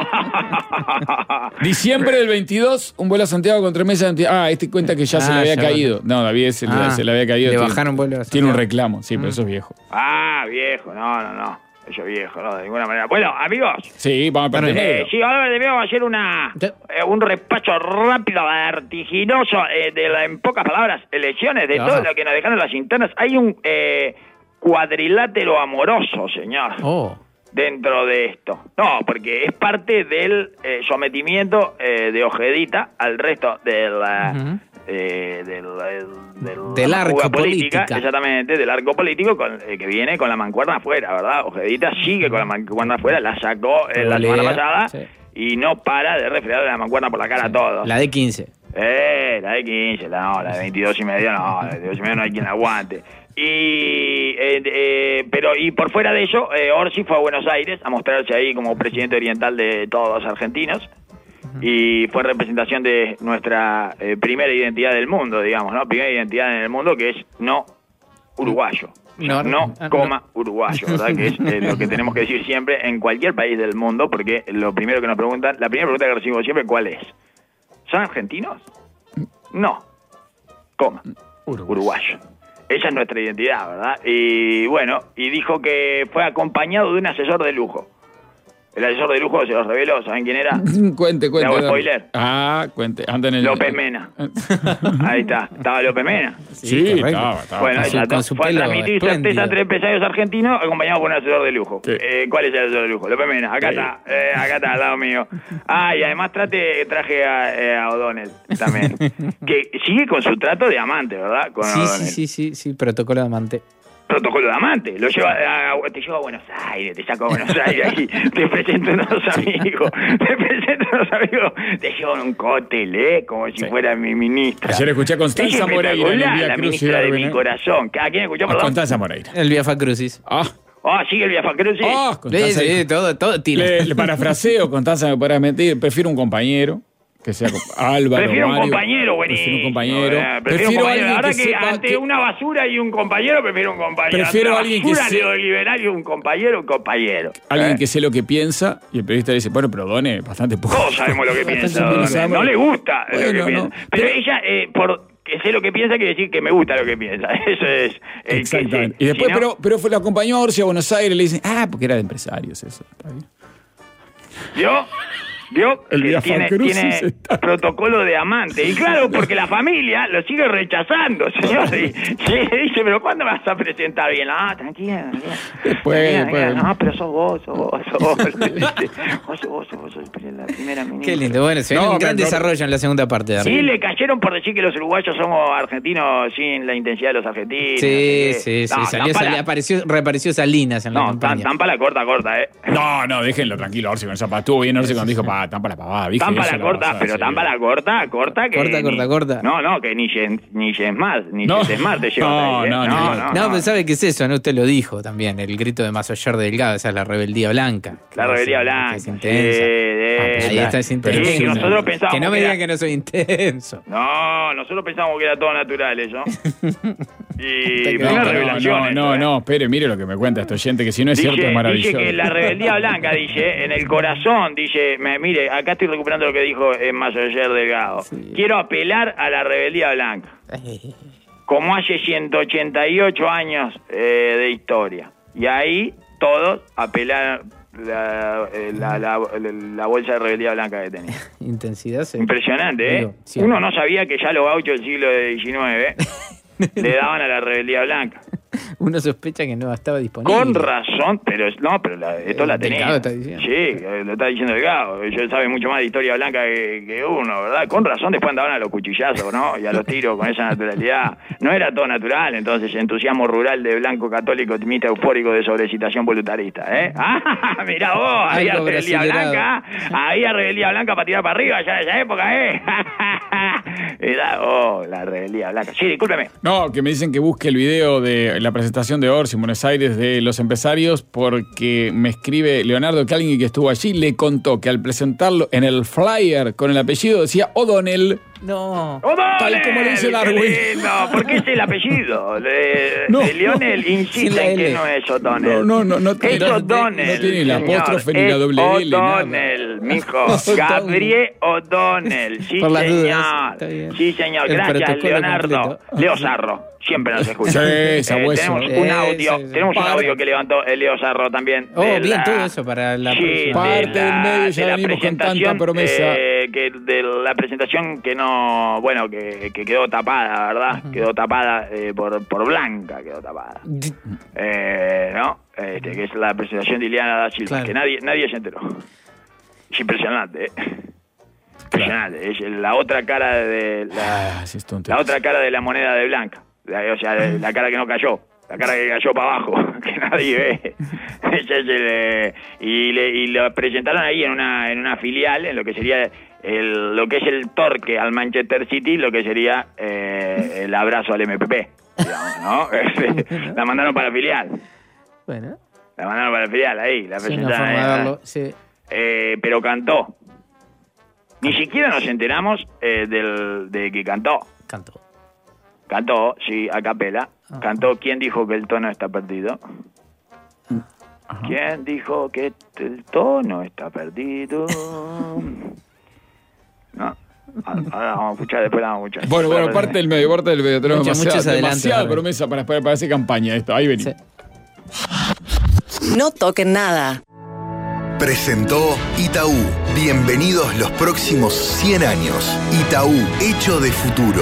Diciembre del veintidós, un vuelo a Santiago con tres meses de antigüedad. Ah, este cuenta que ya se Ah, le había ya caído. No, David se, le- Ah, se le había caído. le Tiene- bajaron vuelo a Tiene un Santiago. reclamo, sí, pero eso es viejo. Ah, viejo, no, no, no. Eso es viejo, no, de ninguna manera. Bueno, amigos, Sí, vamos a perder. eh, negro. sí, ahora debemos hacer una Sí. eh, un repaso rápido, vertiginoso, eh, de la, en pocas palabras, elecciones, de Ajá. todo lo que nos dejaron las internas. Hay un eh, cuadrilátero amoroso, señor. Oh. Dentro de esto. No, porque es parte del eh, sometimiento eh, de Ojedita al resto del, eh, Ujú. eh, del, eh, del, Del la arco fuga política, política. exactamente, del arco político con, eh, que viene con la mancuerna afuera, ¿verdad? Ojedita sigue con la mancuerna afuera, la sacó eh, la Olea, semana pasada sí. y no para de refregar la mancuerna por la cara a todos. La de quince. Eh, la de quince, la, no, la de veintidós y medio, no, la de veintidós y medio no hay quien la aguante. Y, eh, eh, pero, y por fuera de eso, eh, Orsi fue a Buenos Aires a mostrarse ahí como presidente oriental de todos los argentinos. Y fue representación de nuestra eh, primera identidad del mundo, digamos, ¿no? Primera identidad en el mundo que es no uruguayo. O sea, No, no, no. coma uruguayo, ¿verdad? Que es eh, lo que tenemos que decir siempre en cualquier país del mundo, porque lo primero que nos preguntan, la primera pregunta que recibimos siempre, ¿cuál es? ¿Son argentinos? No, coma, uruguayo. Esa es nuestra identidad, ¿verdad? Y bueno, y dijo que fue acompañado de un asesor de lujo. El asesor de lujo se los reveló, ¿saben quién era? Cuente, cuente. Le hago dale. spoiler. Ah, cuente. Anda en el. López Mena. Ahí está, estaba López Mena. Sí, correcto. estaba, estaba. Bueno, con su- exacto. con su Fue a pelo transmitir espléndido. certeza entre empresarios argentinos acompañado por un asesor de lujo. Sí. Eh, ¿Cuál es el asesor de lujo? López Mena, acá Sí. está, eh, acá está, al lado mío. Ah, y además trate, traje a, eh, a O'Donnell también. Que sigue con su trato de amante, ¿verdad? Con Sí, O'Donnell. sí, sí, sí, sí, protocolo de amante. Protocolo de amante, lo lleva a, a- te lleva a Buenos Aires, te saco a Buenos Aires ahí, te presento unos amigos, te presento unos amigos, te llevo en un cóctel, ¿eh? Como si Sí. fuera mi ministra. Ayer escuché a Constanza Es Moreira en el espectacular, Vía la Crucis ministra de Darwin, mi ¿eh? corazón. ¿A quién escuchó, A perdón? Constanza Moreira. El Via Crucis. Ah, Ah, sigue el Viafacrucis. ah, Sí, Constanza. sí, todo, todo tira. Le, le parafraseo, Constanza me podrá mentir. Prefiero un compañero. Que sea con- Álvaro. Prefiero un Mario. compañero, buenísimo. Prefiero un compañero. Eh, Prefiero un compañero. alguien Ahora que, sepa ante que- una basura y un compañero, prefiero un compañero. Prefiero Ante alguien una que basura se- neoliberal y un compañero, un compañero. Alguien ¿Eh? que sé lo que piensa y el periodista le dice, bueno, pero Done, bastante poco. Todos sabemos lo que piensa. Bastante Don. sabemos. No le gusta lo Bueno, que no. piensa. Pero Pero- ella, eh, por que sé lo que piensa, quiere decir que me gusta lo que piensa. Eso es. eh, que Exactamente. sí. Y después, Si no- pero, pero fue, lo acompañó a Orsi a Buenos Aires, le dicen, ah, porque era de empresarios eso. Está bien. ¿Yo? Vio El que Via tiene, Crucis tiene está- protocolo de amante. Y claro, porque la familia lo sigue rechazando, señor. Y, sí, dice, pero ¿cuándo me vas a presentar bien? Ah, tranquila, tranquila. Después, Tranquila, después. tranquila. No, pero sos vos, sos vos, sos vos. Vos sos vos, sos vos, sos la primera ministra. Qué lindo. Bueno, se ve No, un gran me- desarrollo en la segunda parte de Sí, arriba. le cayeron por decir que los uruguayos somos argentinos sin la intensidad de los argentinos. Sí, no sé sí, qué. sí. No, Salió, tampa salió, la- apareció, reapareció Salinas en la No, tan, campaña. tampa la corta, corta, eh. No, no, déjenlo tranquilo, Orsi, con esa pa. Estuvo bien Orsi cuando dijo, pa, tampa la pavada. ¿viste? Tampa Eso la la corta, vas a pero hacer. tampa la corta, corta que... Corta, ni- corta, corta. No, no, que ni Jen- ni Smart, ni No. Smart te lleva No, hasta ahí, eh. no, ni no, loco. no, No, no. pero ¿sabe qué es eso? ¿No? Usted lo dijo también, el grito de Masoyer Delgado, esa es la rebeldía blanca. La rebeldía Que blanca. Es intensa. Sí, de- Ahí está, es Sí, intenso. que nosotros pensábamos Que no me que era- digan que no soy intenso. No, nosotros pensábamos que era todo natural eso. Y Te fue quedó- una No, revelación. no, eso, no, eh. no, espere, mire lo que me cuenta este oyente, que si no es cierto Dice, es maravilloso. dice que la rebeldía blanca, dice, en el corazón, dice, me- mire, acá estoy recuperando lo que dijo eh, Masoyer Delgado. Quiero apelar a la rebeldía blanca, como hace ciento ochenta y ocho años eh, de historia. Y ahí todos apelaron la, eh, la, la, la bolsa de rebeldía blanca que tenía. Intensidad se... Impresionante, ¿eh? Digo, sí. Uno no sabía que ya los gauchos del siglo diecinueve le daban a la rebeldía blanca. Uno sospecha que no estaba disponible. Con razón, pero no, pero la, esto El la tenía. Delgado está diciendo. Sí, eh, lo está diciendo Delgado. Él sabe mucho más de historia blanca que, que uno, ¿verdad? Con razón después andaban a los cuchillazos, ¿no? Y a los tiros con esa naturalidad. No era todo natural, entonces entusiasmo rural de blanco católico optimista eufórico de sobrecitación voluntarista, ¿eh? ¡Ah! Mirá vos, había Algo rebeldía brasilerado. blanca, había rebeldía blanca para tirar para arriba ya en esa época, ¿eh? Mirá, oh, la rebeldía blanca. Sí, discúlpeme. No, que me dicen que busque el video de la presentación de Orsi en Buenos Aires de los empresarios porque me escribe Leonardo que alguien que estuvo allí le contó que al presentarlo en el flyer con el apellido decía O'Donnell. No. ¡O'Donnell! Tal como lo dice Darwin. ¡Qué lindo! Porque es el apellido. Le, No, de Lionel no. insiste Sin la en que L. no es O'Donnell. No, no, no, no Es tiene- O'Donnell. no tiene la señor. apóstrofe ni la Es doble L, nada. O'Donnell, mijo. O'Donnell. Gabriel O'Donnell. Sí, Por las señor. dudas, está bien. Sí, señor. El Gracias, protocolo Leonardo. completo. Leo Zarro. Siempre nos escucha. Sí, sabueso. tenemos Eh, un audio, sí, sí. tenemos un Para- audio que levantó el Leo Zarro también. Oh, de bien, la- todo eso para la Sí, próxima. de Parte del la- medio ya de la venimos con tanta presentación, promesa. eh, que de la presentación que no, bueno, que, que quedó tapada, ¿verdad? Quedó tapada eh, por, por Blanca, quedó tapada. Eh, ¿No? Este, que es la presentación de Ileana da Silva, Claro. que nadie, nadie se enteró. Es impresionante, ¿eh? Impresionante. Es la otra cara de la, Ah, sí, es tonto. la otra cara de la moneda de Blanca. La- o sea, la cara que no cayó. La cara que cayó para abajo, que nadie ve. Ese es el, eh, y, le, y lo presentaron ahí en una en una filial, en lo que sería el, lo que es el torque al Manchester City, lo que sería eh, el abrazo al M P P, digamos, ¿no? La mandaron para la filial. Bueno, La mandaron para la filial, ahí. La sí, una presentaron forma de ahí, verlo. Sí. eh, pero cantó. Ni siquiera nos enteramos eh, del, de que cantó. Cantó. Cantó, sí, a capela. Ajá. Cantó ¿Quién dijo que el tono está perdido? Ajá. ¿Quién dijo que el tono está perdido? No. Ahora vamos a escuchar, después la vamos a escuchar. Bueno, bueno, parte del medio, parte del medio. Tenemos Muchos- demasiada, muchos adelantos, demasiada Darwin. promesa para, para, para hacer campaña esto. Ahí venimos. Sí. No toquen nada. Presentó Itaú. Bienvenidos los próximos cien años. Itaú, hecho de futuro.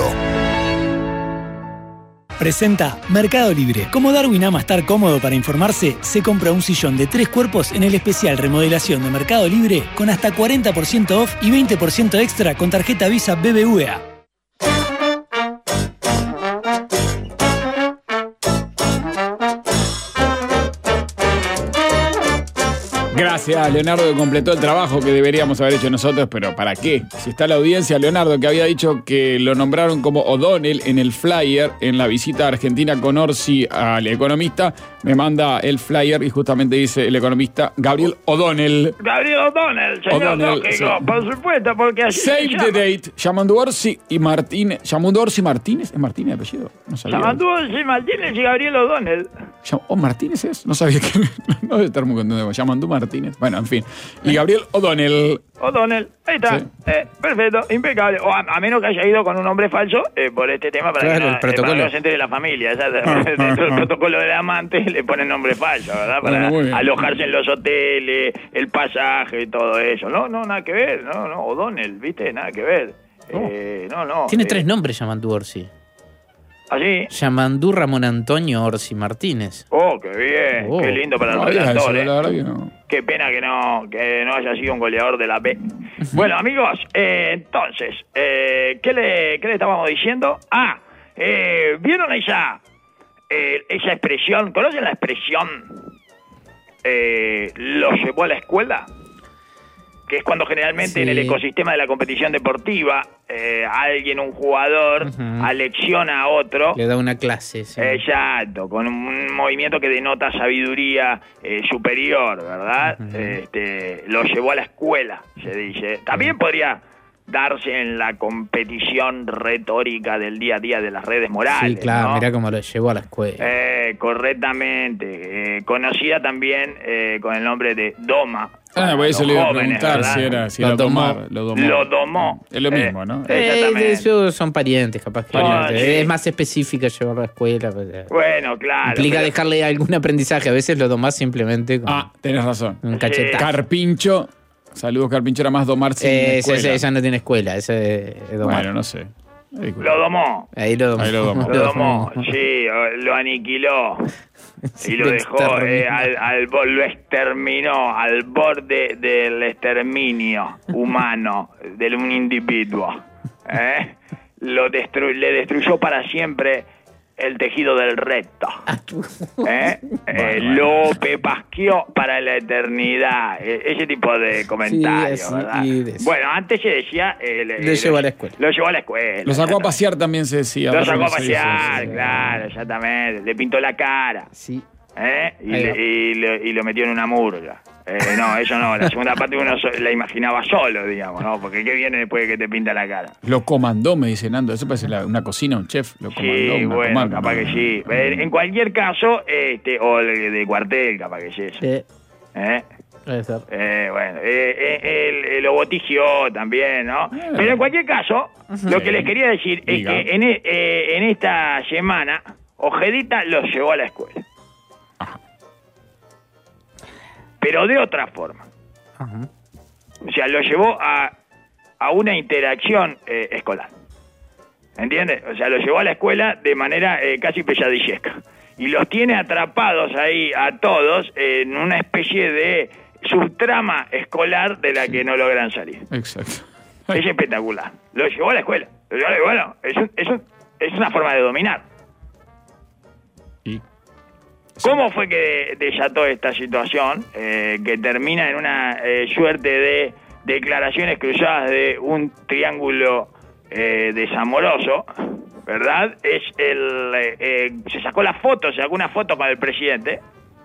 Presenta Mercado Libre. Como Darwin ama estar cómodo para informarse, se compra un sillón de tres cuerpos en el especial remodelación de Mercado Libre con hasta cuarenta por ciento off y veinte por ciento extra con tarjeta Visa B B V A. Gracias, Leonardo, que completó el trabajo que deberíamos haber hecho nosotros, pero ¿para qué? Si está la audiencia, Leonardo, que había dicho que lo nombraron como O'Donnell en el flyer en la visita a Argentina con Orsi al economista, me manda el flyer y justamente dice el economista Gabriel O'Donnell. Gabriel O'Donnell, señor O'Donnell, lógico, sí. por supuesto, porque así Save se the llama. date, llamando Orsi y Martínez. ¿Llamando Orsi Martínez? ¿Es Martínez el apellido? No sabía. Llamando sí, Martínez y Gabriel O'Donnell. ¿O Martínez es? No sabía que... No debe estar muy contento. Yamandú Martínez. Bueno, en fin. Y Gabriel O'Donnell. O'Donnell, ahí está. Sí. Eh, perfecto, impecable. O a, a menos que haya ido con un nombre falso eh, por este tema para, Claro, que no, el protocolo. eh, para que no se entere la familia. Ya, dentro del protocolo del amante le ponen nombre falso, ¿verdad? Para Bueno, muy bien. alojarse en los hoteles, el pasaje y todo eso. No, no, nada que ver. No, no, O'Donnell, ¿viste? Nada que ver. Eh, no, no. Tiene eh, tres nombres Yamandú Orsi. ¿Así? Yamandú Ramón Antonio Orsi Martínez. Oh, qué bien. Oh. Qué lindo para el No había eso, relator, la ¿eh? verdad que no. Qué pena que no, que no haya sido un goleador de la B. Bueno, amigos, eh, entonces, eh, ¿qué, le, ¿qué le estábamos diciendo? Ah, eh, ¿vieron esa, eh, esa expresión? ¿Conocen la expresión eh, lo llevó a la escuela? Que es cuando generalmente Sí. en el ecosistema de la competición deportiva eh, alguien, un jugador, Ujú. alecciona a otro. Le da una clase, sí. Exacto, con un movimiento que denota sabiduría eh, superior, ¿verdad? Ujú. Este, lo llevó a la escuela, se dice. También podría darse en la competición retórica del día a día de las redes morales. Sí, claro, ¿no? mirá cómo lo llevó a la escuela. Eh, correctamente. Eh, conocida también eh, con el nombre de Doma. Ah, para por eso los le iba a jóvenes, preguntar ¿verdad? si era, si Lo era domó. domar. Lo domó. Lo domó. Es lo Eh, mismo, ¿no? eh, Eh, exactamente. eso son parientes, capaz que. Parientes. Eh, Es más específica llevarlo a la escuela. pues, eh. Bueno, claro. Implica pero- dejarle algún aprendizaje. A veces lo domás simplemente con Ah, tenés razón. un cachetazo. Carpincho. Saludos, Carpincho. Era más domar sin Eh, ese, escuela. ese- esa no tiene escuela, ese es domar. Bueno, no sé. Lo domó. Ahí lo domó. Ahí lo domó. Lo domó, sí, o- lo aniquiló. Sí, Y lo lo dejó, exterminó. eh, al, al bo- lo exterminó al borde del exterminio humano de un individuo. ¿eh? Lo destru- le destruyó para siempre el tejido del recto. ¿eh? Eh, Bueno, lo pepasqueó para la eternidad. E- ese tipo de comentarios, así, ¿verdad? y de eso. Bueno, antes se decía... eh, le- Lo llevó a la escuela. Lo llevó a la escuela. Lo sacó a exactamente. pasear también se decía. Lo Ahora sacó a no se dice pasear, eso. claro, exactamente. Le pintó la cara, Sí. ¿eh? Y, Ahí le- va. y, le- y lo metió en una murga. Eh, no, eso no. La segunda parte uno so- la imaginaba solo, digamos, ¿no? Porque ¿qué viene después de que te pinta la cara? Lo comandó, me dice Nando. Eso parece la- una cocina, un chef. Lo comandó. Sí, una bueno, comanda, capaz ¿no? que sí. En, en cualquier caso, este, o el de cuartel, capaz que sí eso. Sí, ¿Eh? puede ser. Eh, bueno, eh, eh, él, él lo botigió también, ¿no? Pero en cualquier caso, lo que les quería decir es Diga. que en, e- eh, en esta semana, Ojedita los llevó a la escuela. Pero de otra forma. Ajá. O sea, lo llevó a, a una interacción eh, escolar. ¿Entiendes? O sea, lo llevó a la escuela de manera eh, casi pesadillesca. Y los tiene atrapados ahí a todos en una especie de subtrama escolar de la que no logran salir. Exacto. Es espectacular. Lo llevó a la escuela. Lo llevó a la- Bueno, es, un- es, un- es una forma de dominar. Y ¿Cómo fue que desató esta situación eh, que termina en una eh, suerte de declaraciones cruzadas de un triángulo eh, desamoroso, ¿verdad? Es el eh, eh, se sacó la foto, se sacó una foto con el presidente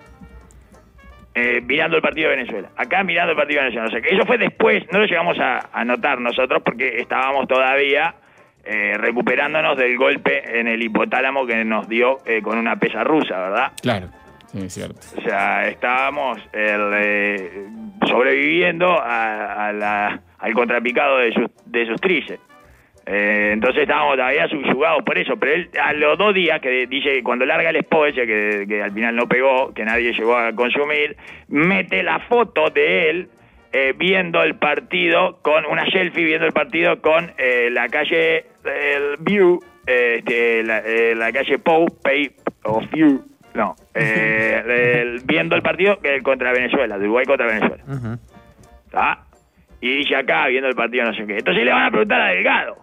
eh, mirando el partido de Venezuela. Acá mirando el partido de Venezuela. O sea, que eso fue después, no lo llegamos a, a notar nosotros porque estábamos todavía eh, recuperándonos del golpe en el hipotálamo que nos dio eh, con una pesa rusa, ¿verdad? claro. Sí, es cierto. O sea, estábamos el, eh, sobreviviendo a, a la, al contrapicado de sus, de sus tríceps. Eh, entonces estábamos todavía subyugados por eso, pero él a los dos días que dice que cuando larga el spot ese que, que al final no pegó, que nadie llegó a consumir, mete la foto de él eh, viendo el partido con una selfie viendo el partido con eh, la calle el View, eh, este, la, eh, la calle Pou, Pay of View, no, eh, el- viendo el partido eh, contra Venezuela, de Uruguay contra Venezuela. Ujú. ¿Está? Y dice acá, viendo el partido no sé qué. Entonces le van a preguntar a Delgado.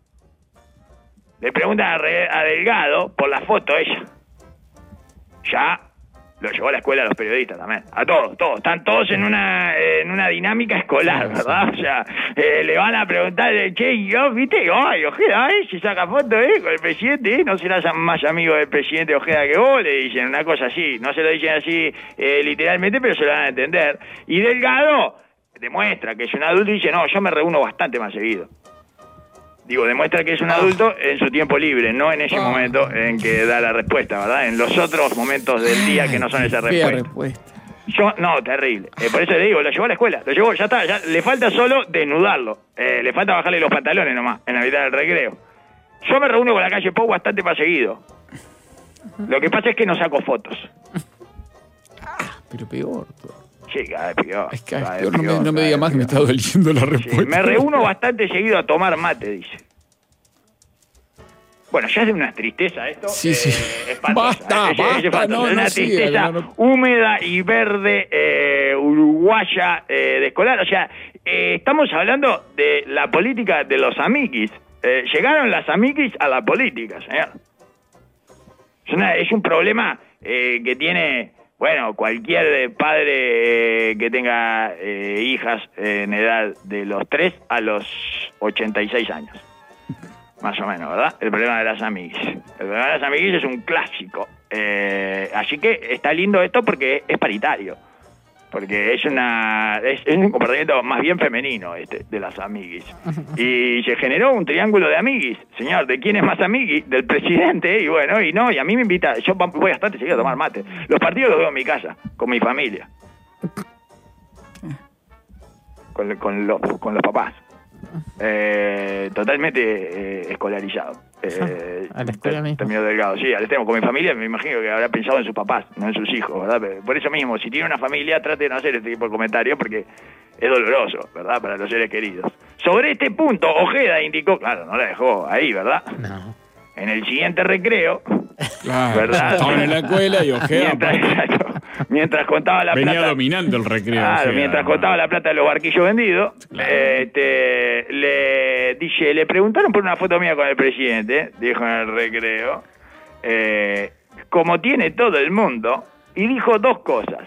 Le preguntan a, Re- a Delgado por la foto ella. Ya lo llevó a la escuela a los periodistas también. A todos, todos. Están todos en una en una dinámica escolar, ¿verdad? O sea, eh, le van a preguntar, che, y yo, viste, ay, Ojeda, eh, se saca foto, eh, con el presidente, eh, no serás más amigo del presidente Ojeda que vos, le dicen una cosa así. No se lo dicen así eh, literalmente, pero se lo van a entender. Y Delgado demuestra que es un adulto y dice, no, yo me reúno bastante más seguido. Digo, demuestra que es un adulto en su tiempo libre, no en ese Ah. momento en que da la respuesta, ¿verdad? En los otros momentos del día que no son esa Fea respuesta. respuesta. Yo, no, terrible. Eh, por eso le digo, lo llevó a la escuela, lo llevó, ya está, ya le falta solo desnudarlo. Eh, le falta bajarle los pantalones nomás, en la mitad del recreo. Yo me reúno con la calle Pou bastante más seguido. Lo que pasa es que no saco fotos. Pero peor. Sí, cada vez peor. Es que es cada vez peor, no me, peor, no me cada diga vez más que me peor. está doliendo la Sí, respuesta. me reúno bastante seguido a tomar mate, dice. Bueno, ya es de una tristeza esto. Sí, eh, sí. espantosa. Basta, Es- es basta, espantosa. no, Es una no siga, tristeza no, no. húmeda y verde eh, uruguaya eh, de escolar. O sea, eh, estamos hablando de la política de los amiguis. Eh, llegaron las amiguis a la política, señor. Es, una- es un problema eh, que tiene, bueno, cualquier padre eh, que tenga eh, hijas en edad de los tres a los ochenta y seis años. Más o menos, ¿verdad? El problema de las amiguis. El problema de las amiguis es un clásico. Eh, así que está lindo esto porque es paritario. Porque es una es, es un comportamiento más bien femenino este de las amiguis. Y se generó un triángulo de amiguis. Señor, ¿de quién es más amigui? Del presidente. Y bueno, y no, y a mí me invita. Yo voy bastante seguido a tomar mate. Los partidos los veo en mi casa, con mi familia. Con, con, los, con los papás. Eh, totalmente eh, escolarizado. Eh, A la escuela misma. Terminó delgado, sí, al extremo. Con mi familia me imagino que habrá pensado en sus papás, no en sus hijos, ¿verdad? Pero por eso mismo, si tiene una familia, trate de no hacer este tipo de comentarios porque es doloroso, ¿verdad? Para los seres queridos. Sobre este punto, Ojeda indicó, claro, no la dejó ahí, ¿verdad? No. En el siguiente recreo, Claro. ¿verdad? Estaban en la escuela y Ojeda mientras, aparte, mientras contaba la venía plata. dominando el recreo. Claro, Ojeda. mientras contaba la plata de los barquillos vendidos, Claro. este, le dice, le preguntaron por una foto mía con el presidente, dijo en el recreo, eh, como tiene todo el mundo, y dijo dos cosas.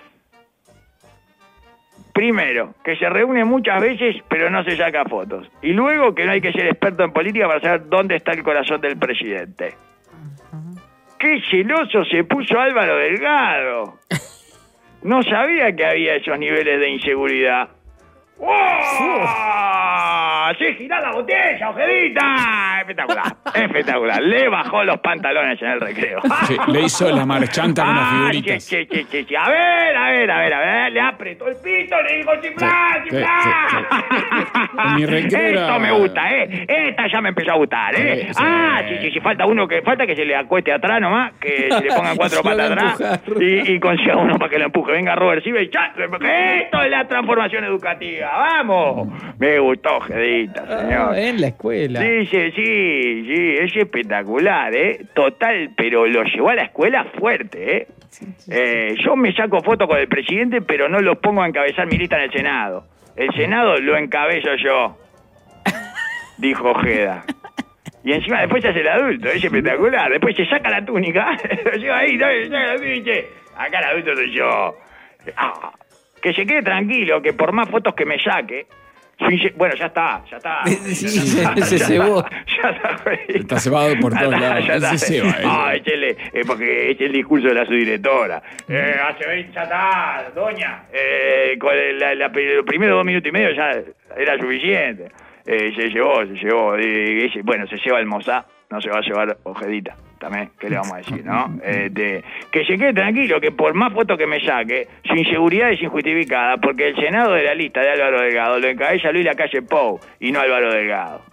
Primero, que se reúne muchas veces, pero no se saca fotos. Y luego, que no hay que ser experto en política para saber dónde está el corazón del presidente. ¡Qué celoso se puso Álvaro Delgado! No sabía que había esos niveles de inseguridad. ¡Wow! ¡Sí, girá la botella, Ojedita! Espectacular, espectacular. Le bajó los pantalones en el recreo. Sí, le hizo la marchanta con las Ah, figuritas. sí, sí, sí, sí. A ver, a ver, a ver, a ver. Le apretó el pito, le dijo chiflá, Sí, chiflá. sí, En mi recreo era- Esto me gusta, ¿eh? Esta ya me empezó a gustar, ¿eh? Sí, sí. Ah, sí, sí, sí. Falta uno que falta que se le acueste atrás nomás, que se le pongan cuatro Se lo patas va a atrás empujar. y, y consiga uno para que lo empuje. Venga, Robert, sí, ve, ya, esto es la transformación educativa. ¡Vamos! Me gustó, Jedita, señor. Ah, en la escuela. Sí, sí, sí, sí, es espectacular, ¿eh? Total, pero lo llevó a la escuela fuerte, ¿eh? Eh, yo me saco fotos con el presidente, pero no lo pongo a encabezar mi lista en el Senado. El Senado lo encabezo yo, dijo Ojeda. Y encima después se hace el adulto, es espectacular. Después se saca la túnica, lo lleva ahí, ¿sabes? Dice, acá el adulto soy yo. Ah, que se quede tranquilo, que por más fotos que me saque, sí, bueno, ya está, ya está. Sí, Ya se está, cebó. Ya está, güey. Está cebado por todos Ya está, lados. ya Él se está. ceba, él. Ah, échele, eh, porque es el discurso de la subdirectora. Eh, hace veinte, ya está, doña. Eh, con el- la, la- los primeros dos minutos y medio ya era suficiente. Eh, se llevó, se llevó. eh, ese- bueno, se lleva el Mozart, no se va a llevar Ojedita. También, ¿qué le vamos a decir, no? Este, que se quede tranquilo, que por más fotos que me saque, su inseguridad es injustificada, porque el Senado de la lista de Álvaro Delgado lo encabeza Luis Lacalle Pou y no Álvaro Delgado.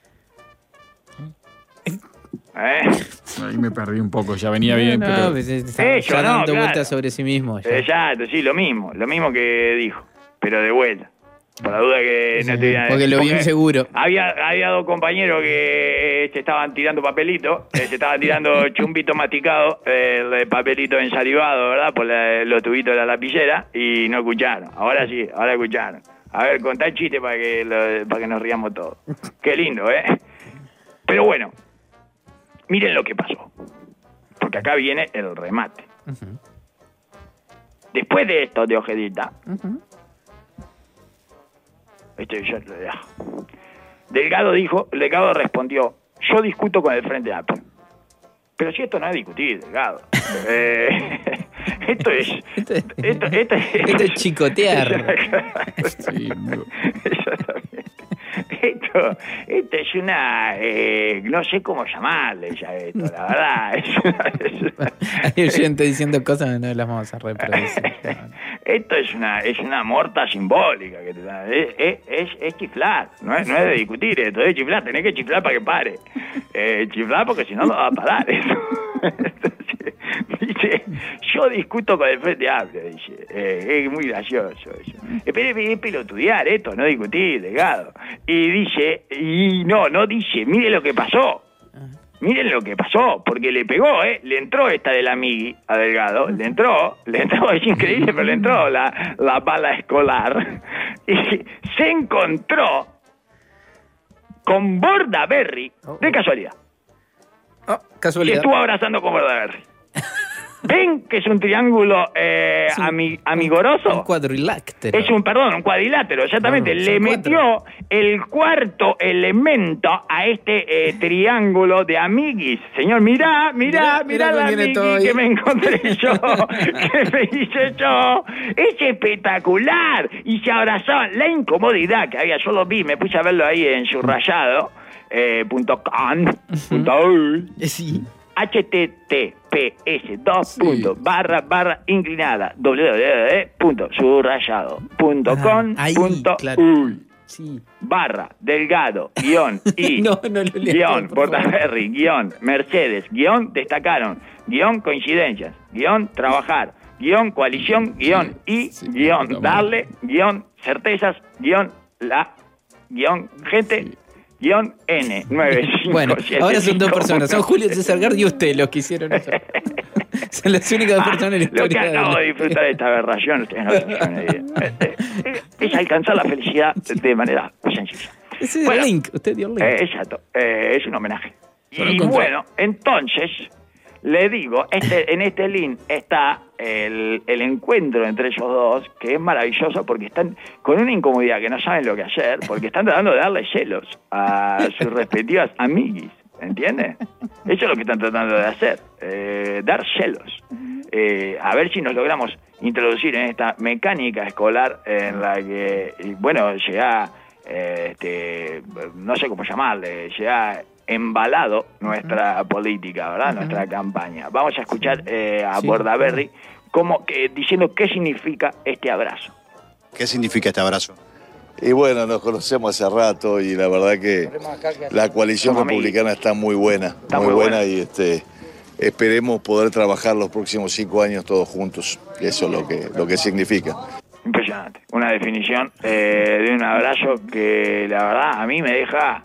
¿Eh? Ahí me perdí un poco, ya venía bien, No, pero... pues, está Hecho, ya no, dando claro. vueltas sobre sí mismo. ya. Exacto, sí, lo mismo, lo mismo que dijo, pero de vuelta. Por la duda que no Sí, te porque lo vi porque inseguro. Había, había dos compañeros que eh, se estaban tirando papelito, eh, se estaban tirando chumbito masticado, eh, de papelito ensalivado, ¿verdad? Por la- los tubitos de la lapicera y no escucharon. Ahora sí, ahora escucharon. A ver, contá el chiste para que, lo- para que nos riamos todos. Qué lindo, ¿eh? Pero bueno, miren lo que pasó. Porque acá viene el remate. Después de esto de Ojedita, este, yo lo dejo. Delgado dijo, Delgado respondió, yo discuto con el Frente Amplio. Pero si esto no es discutir, Delgado. Eh, esto es... Esto es- Esto, esto, esto es chicotear. Sí, no. Exactamente. Esto esto, esto es una, eh, no sé cómo llamarle ya esto, la verdad. Es una, es una, Hay gente diciendo cosas que no las vamos a reproducir. esto es una, es una morta simbólica que te da. Es, es, es, es chiflar, no es, no es de discutir esto, es chiflar, tenés que chiflar para que pare. Eh, chiflar porque si no no va a parar esto. Entonces, dice, yo discuto con el Frente Amplio, dice, eh, es muy gracioso eso. Espere, es pelotudear esto, no discutir, Delgado. Y dice, y no, no dice, mire lo que pasó. Miren lo que pasó, porque le pegó, ¿eh? Le entró esta del amigui a Delgado, le entró, le entró, es increíble, pero le entró la, la bala escolar. Y se encontró con Bordaberry, de casualidad. Oh, Y casualidad. estuvo abrazando con Bordaberry. ¿Ven que es un triángulo eh, Es un- ami- amigoroso? Un cuadrilátero. Es un, perdón, un cuadrilátero, exactamente. No, Le son metió el cuarto elemento a este eh, triángulo de amiguis. Señor, mirá, mirá, Mirá, mirá, mirá la cómo viene amigui todo ahí. que me encontré yo, que me hice yo. Es espectacular. Y se abrazaban. La incomodidad que había, yo lo vi, me puse a verlo ahí en subrayado, eh, punto com, punto uy. Eh, Sí. H T T P S dos puntos barra barra inclinada www punto subrayado punto com Ah, ahí, punto claro. uy Sí. barra delgado guión y No, no lo leas, guión por favor. Portaferry guión Mercedes guión destacaron guión coincidencias guión trabajar guión coalición guión y sí, guión puta madre. darle guión certezas guión la guión gente guión N nueve cinco Bueno, siete ahora son dos cinco personas. Son uno. Julio César Gar y usted los que hicieron eso. Son las únicas dos personas en la Ah, lo que historia. acabo la- de disfrutar de esta aberración, ustedes no tienen idea. Eh, eh, Es alcanzar la felicidad de manera sencilla. Ese dio Bueno, el link. Usted dio el link. Eh, exacto, eh, es un homenaje. Solo Y encontré. bueno, entonces, le digo, este, en este link está el, el encuentro entre ellos dos, que es maravilloso porque están con una incomodidad que no saben lo que hacer, porque están tratando de darle celos a sus respectivas amiguis, ¿entiendes? Eso es lo que están tratando de hacer, eh, dar celos. Eh, a ver si nos logramos introducir en esta mecánica escolar en la que, y bueno, llega, eh, este, no sé cómo llamarle, llega embalado nuestra política, ¿verdad? Nuestra campaña. Vamos a escuchar eh, a Sí. Bordaberry como que, diciendo qué significa este abrazo. ¿Qué significa este abrazo? Y bueno, nos conocemos hace rato y la verdad que la coalición Somos republicana está muy buena, Está muy, muy buena, buena. y este esperemos poder trabajar los próximos cinco años todos juntos. Eso es lo que, lo que significa. Impresionante. Una definición eh, de un abrazo que la verdad a mí me deja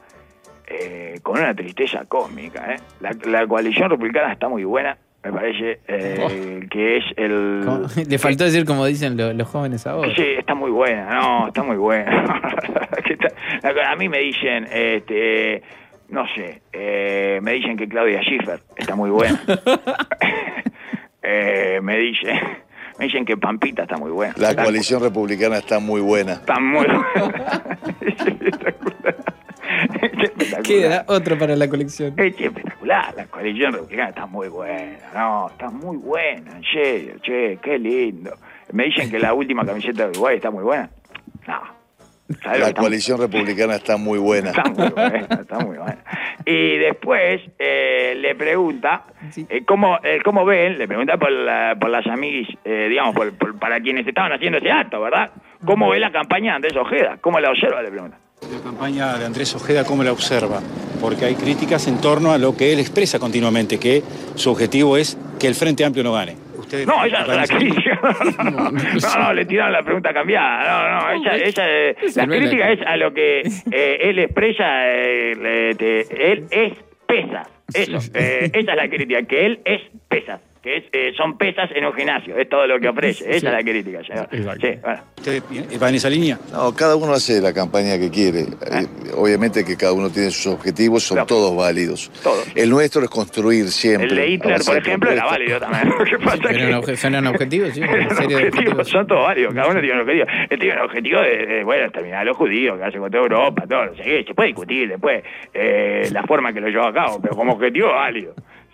eh, con una tristeza cósmica. ¿eh? La, la coalición republicana está muy buena, me parece eh, que es el... Como- Le faltó decir como dicen lo- los jóvenes ahora. Sí, está muy buena, no, está muy buena. Que está- la- a mí me dicen, este, no sé, eh, me dicen que Claudia Schiffer está muy buena. eh, me dicen, me dicen que Pampita está muy buena. La Está- coalición republicana está muy buena. Está muy buena. Es espectacular. Es espectacular. Queda otro para la colección. Es espectacular, la coalición republicana está muy buena, no, está muy buena, en serio, che, qué lindo. Me dicen que la última camiseta de Uruguay está muy buena. No. ¿Sabés lo que La está- coalición republicana está muy buena. Está muy buena, está muy buena. Y después eh, le pregunta, Sí. eh, ¿cómo, eh, ¿cómo ven? Le pregunta por, la- por las amiguis, eh, digamos, por, por- para quienes estaban haciendo ese acto, ¿verdad? ¿Cómo ve la campaña de Andrés Ojeda? ¿Cómo la observa? Le pregunta. La campaña de Andrés Ojeda, ¿cómo la observa? Porque hay críticas en torno a lo que él expresa continuamente, que su objetivo es que el Frente Amplio no gane. Usted, No, ella no se la parece- crítica. No, no, no, no, le tiraron la pregunta cambiada. No, no, ella, ella, eh, la no es la- crítica es a lo que eh, él expresa, eh, le- te- él es pesas. Eso, Sí. eh, esa es la crítica, que él es pesas, que es, eh, son pesas en un gimnasio, es todo lo que ofrece. Esa Sí. es la crítica, señor. Exacto. Sí, bueno. ¿Usted va en esa línea? No, cada uno hace la campaña que quiere. Eh, obviamente que cada uno tiene sus objetivos, son Claro. todos válidos. Todos. El nuestro es construir siempre. El de Hitler, avanzar por ejemplo, era propuestas. válido también. Lo que pasa Pero que- un obje- son objetivos, sí, una Eran serie de objetivos, objetivos. son todos varios, cada uno tiene un objetivo. Él tiene un objetivo de, de, bueno, terminar a los judíos, quedarse con toda Europa, todo, no sé qué. Se puede discutir después eh, la forma que lo llevó a cabo, pero como objetivo válido. Sí.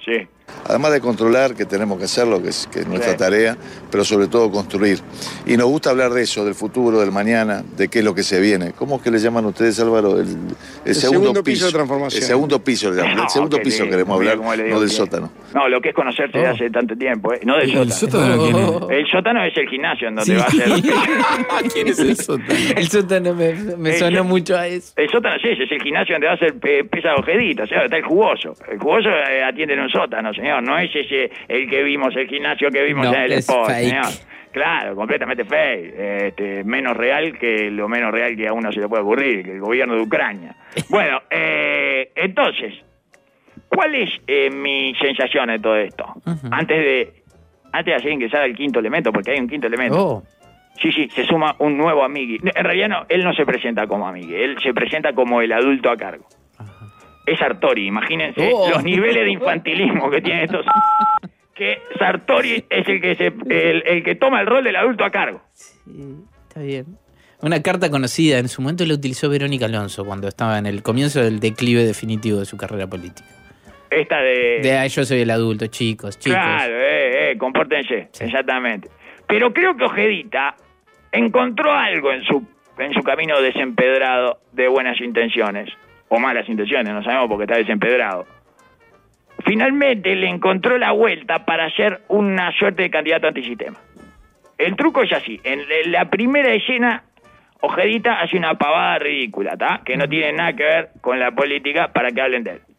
Además de controlar, que tenemos que hacerlo, que es, que es nuestra Sí. tarea, pero sobre todo construir. Y nos gusta hablar de eso, del futuro, del mañana, de qué es lo que se viene. ¿Cómo es que le llaman ustedes, Álvaro? El, el, El segundo, segundo piso de transformación. El segundo piso, le llaman. No, el segundo qué piso lindo, queremos mira hablar, cómo le digo no del que- sótano. No, lo que es conocerse de Oh. hace tanto tiempo, ¿eh? No del ¿El sótano. sótano quién es? El sótano es el gimnasio en donde Sí. va a ser. ¿Quién es el sótano? El sótano me, me Eh, sonó eh, mucho a eso. El sótano sí, ese es el gimnasio donde va a ser pe- pesa ojedita, o sea, está el jugoso. El jugoso eh, atiende en un sótano, señor. No es ese el que vimos, el gimnasio que vimos No, en el es spot, fake. señor. Claro, completamente fake. Este, menos real que lo menos real que a uno se le puede ocurrir, que el gobierno de Ucrania. Bueno, eh, entonces, ¿cuál es eh, mi sensación de todo esto? Ujú. Antes de antes de hacer ingresar al quinto elemento, porque hay un quinto elemento. Oh, Sí, sí, se suma un nuevo amigui. En realidad no, él no se presenta como amigui, él se presenta como el adulto a cargo. Es Sartori, imagínense Oh. los niveles de infantilismo que tienen estos. Que Sartori es el que se, el, el que toma el rol del adulto a cargo. sí, está bien. Una carta conocida, en su momento la utilizó Verónica Alonso cuando estaba en el comienzo del declive definitivo de su carrera política. Esta de... De ah, yo soy el adulto, chicos, chicos. Claro, eh, eh, compórtense, Sí. exactamente. Pero creo que Ojedita encontró algo en su, en su camino desempedrado de buenas intenciones, o malas intenciones, no sabemos porque está desempedrado. Finalmente le encontró la vuelta para ser una suerte de candidato antisistema. El truco es así, en la primera escena Ojedita hace una pavada ridícula, ¿tá? Que no tiene nada que ver con la política para que hablen de él.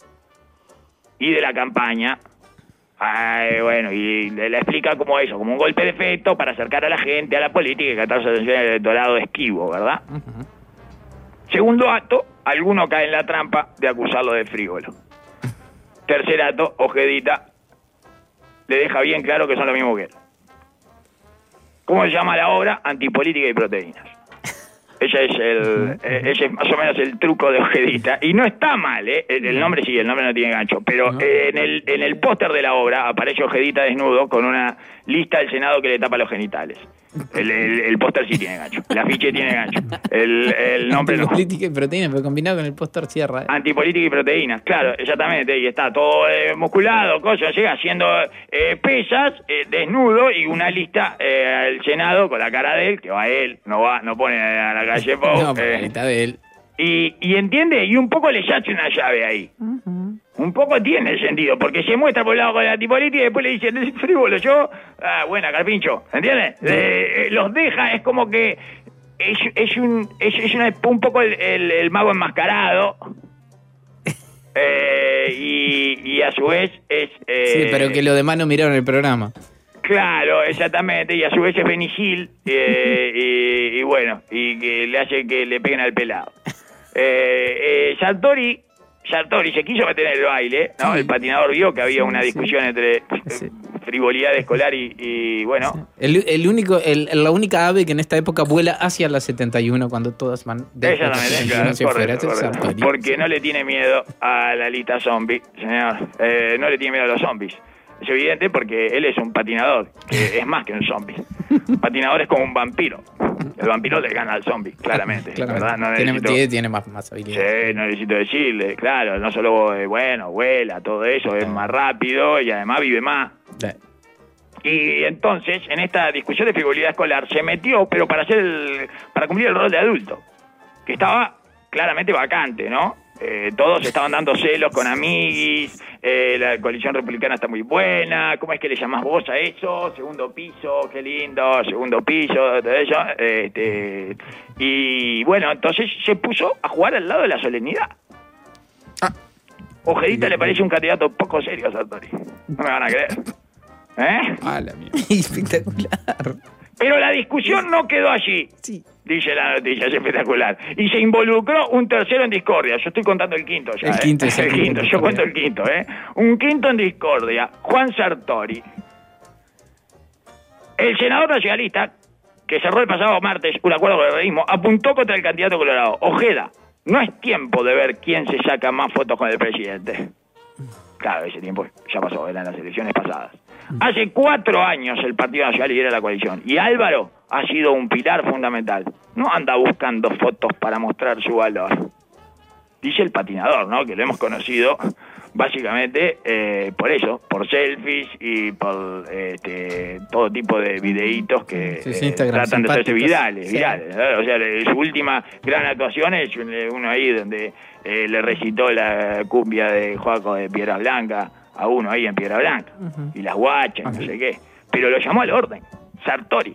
Y de la campaña. Ay, bueno, y le, le explica como eso, como un golpe de efecto para acercar a la gente a la política y captar su atención al electorado esquivo, ¿verdad? Ujú. Segundo acto, alguno cae en la trampa de acusarlo de frívolo. Tercer acto, Ojedita le deja bien claro que son lo mismo que él. ¿Cómo se llama la obra? Antipolítica y proteínas. Ese es el, eh, ese es más o menos el truco de Ojedita. Y no está mal, ¿eh? El, el nombre sí, el nombre no tiene gancho. Pero No. eh, en el, en el póster de la obra aparece Ojedita desnudo con una lista del Senado que le tapa los genitales. El, el, el póster sí tiene gancho. El afiche tiene gancho. El, el nombre no. Política y proteína, pero combinado con el póster cierra. ¿eh? Antipolítica y proteínas, claro, exactamente, y está todo eh, musculado, cosas, llega haciendo eh, pesas, eh, desnudo, y una lista eh, al Senado con la cara de él, que va él, no va, no pone a la calle Pou, No, pero eh, ahí está de él. y, y entiende, y un poco le yace una llave ahí. Un poco tiene sentido, porque se muestra por el lado con la antipolítica y después le dice, es frívolo, yo, ah, buena, Carpincho, ¿entiendes? Eh, eh, los deja, es como que es, es un es, es una- un poco el, el- el mago enmascarado, eh, y, y a su vez es... eh, Sí, pero que los demás no miraron el programa. Claro, exactamente, y a su vez es Benny Hill, eh, y, y bueno, y que le hace que le peguen al pelado. Eh, eh, Sartori, Sartori se quiso meter en el baile, ¿no? Sí. El patinador vio que había Sí, una sí. discusión entre eh, Sí. frivolidad escolar y, y, bueno, El, el único, el, la única ave que en esta época vuela hacia la setenta y uno cuando todas van de la exactamente, setenta y claro, uno hacia afuera. correcto, Ese es correcto. Sartori. Porque no le tiene miedo a la lista zombie, señor, eh, no le tiene miedo a los zombies. Es evidente porque él es un patinador, que es más que un zombie. Un patinador es como un vampiro. El vampiro le gana al zombie, claramente. Claramente. ¿Verdad? No tiene, necesito, tiene, tiene más, más habilidades. sí, no necesito decirle, claro, no solo, eh, bueno, vuela, todo eso, es más rápido y además vive más. Sí. Y entonces, en esta discusión de frivolidad escolar, se metió, pero para hacer el, para cumplir el rol de adulto, que estaba claramente vacante, ¿no? Eh, todos estaban dando celos con amiguis, eh, la coalición republicana está muy buena, ¿cómo es que le llamás vos a eso? Segundo piso, qué lindo, segundo piso, todo eso. Este, y bueno, entonces se puso a jugar al lado de la solemnidad. Ojedita le parece un candidato poco serio a Sartori. No me van a creer. ¿Eh? Ah, la mierda. Espectacular. Pero la discusión no quedó allí, Sí. dice la noticia, es espectacular. Y se involucró un tercero en discordia. Yo estoy contando el quinto ya. El ¿eh? quinto es el el quinto quinto. en Yo discordia. cuento el quinto, ¿eh? Un quinto en discordia. Juan Sartori. El senador nacionalista, que cerró el pasado martes un acuerdo con el organismo, apuntó contra el candidato colorado. Ojeda, no es tiempo de ver quién se saca más fotos con el presidente. Claro, ese tiempo ya pasó, eran las elecciones pasadas. Hace cuatro años el Partido Nacional lidera la coalición y Álvaro ha sido un pilar fundamental. No anda buscando fotos para mostrar su valor. Dice el patinador, ¿no? Que lo hemos conocido básicamente eh, por eso, por selfies y por este, todo tipo de videitos que Sí, sí, eh, Instagram tratan de hacerse simpáticos. virales, Sí. virales. ¿no? O sea, le- su última gran actuación es uno ahí donde eh, le recitó la cumbia de Joaco de Piedra Blanca a uno ahí en Piedra Blanca, y las guachas, no sé qué. Pero lo llamó al orden, Sartori.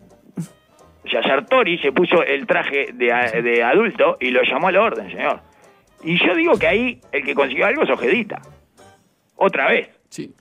O sea, Sartori se puso el traje de, a- de adulto y lo llamó al orden, señor. Y yo digo que ahí el que consiguió algo es Ojedita. Otra vez. Sí.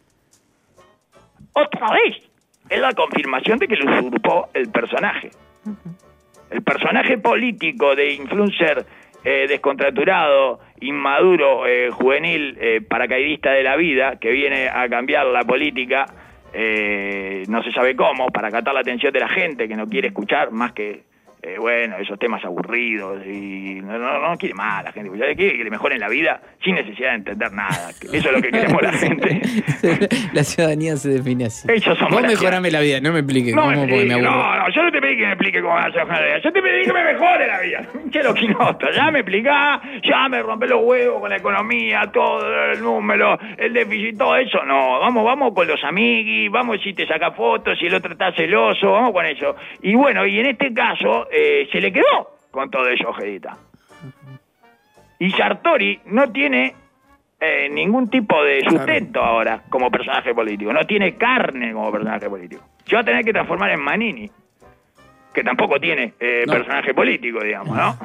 Otra vez. Es la confirmación de que lo usurpó el personaje. El personaje político de influencer eh, descontraturado, inmaduro, eh, juvenil, eh, paracaidista de la vida, que viene a cambiar la política, eh, no se sabe cómo, para captar la atención de la gente que no quiere escuchar más que, eh, bueno, esos temas aburridos y no, no, no quiere más la gente, quiere que le mejoren la vida sin necesidad de entender nada. Eso es lo que queremos la gente. La ciudadanía se define así. Ellos somos Vos la mejorame la vida, no me expliques No, cómo, me porque me explique, aburro. no, no, yo no te pedí que me explique cómo hacer la vida. Yo te pedí que me mejore la vida. Che, lo quinoto, ya me explicás, ya me rompé los huevos con la economía, todo el número, el déficit, todo eso. No, vamos, vamos con los amiguis, vamos si te saca fotos, si el otro está celoso, vamos con eso. Y bueno, y en este caso, eh, se le quedó con todo eso, Ojedita. Y Sartori no tiene eh, ningún tipo de sustento ahora como personaje político. No tiene carne como personaje político. Se va a tener que transformar en Manini, que tampoco tiene eh, No. personaje político, digamos, ¿no?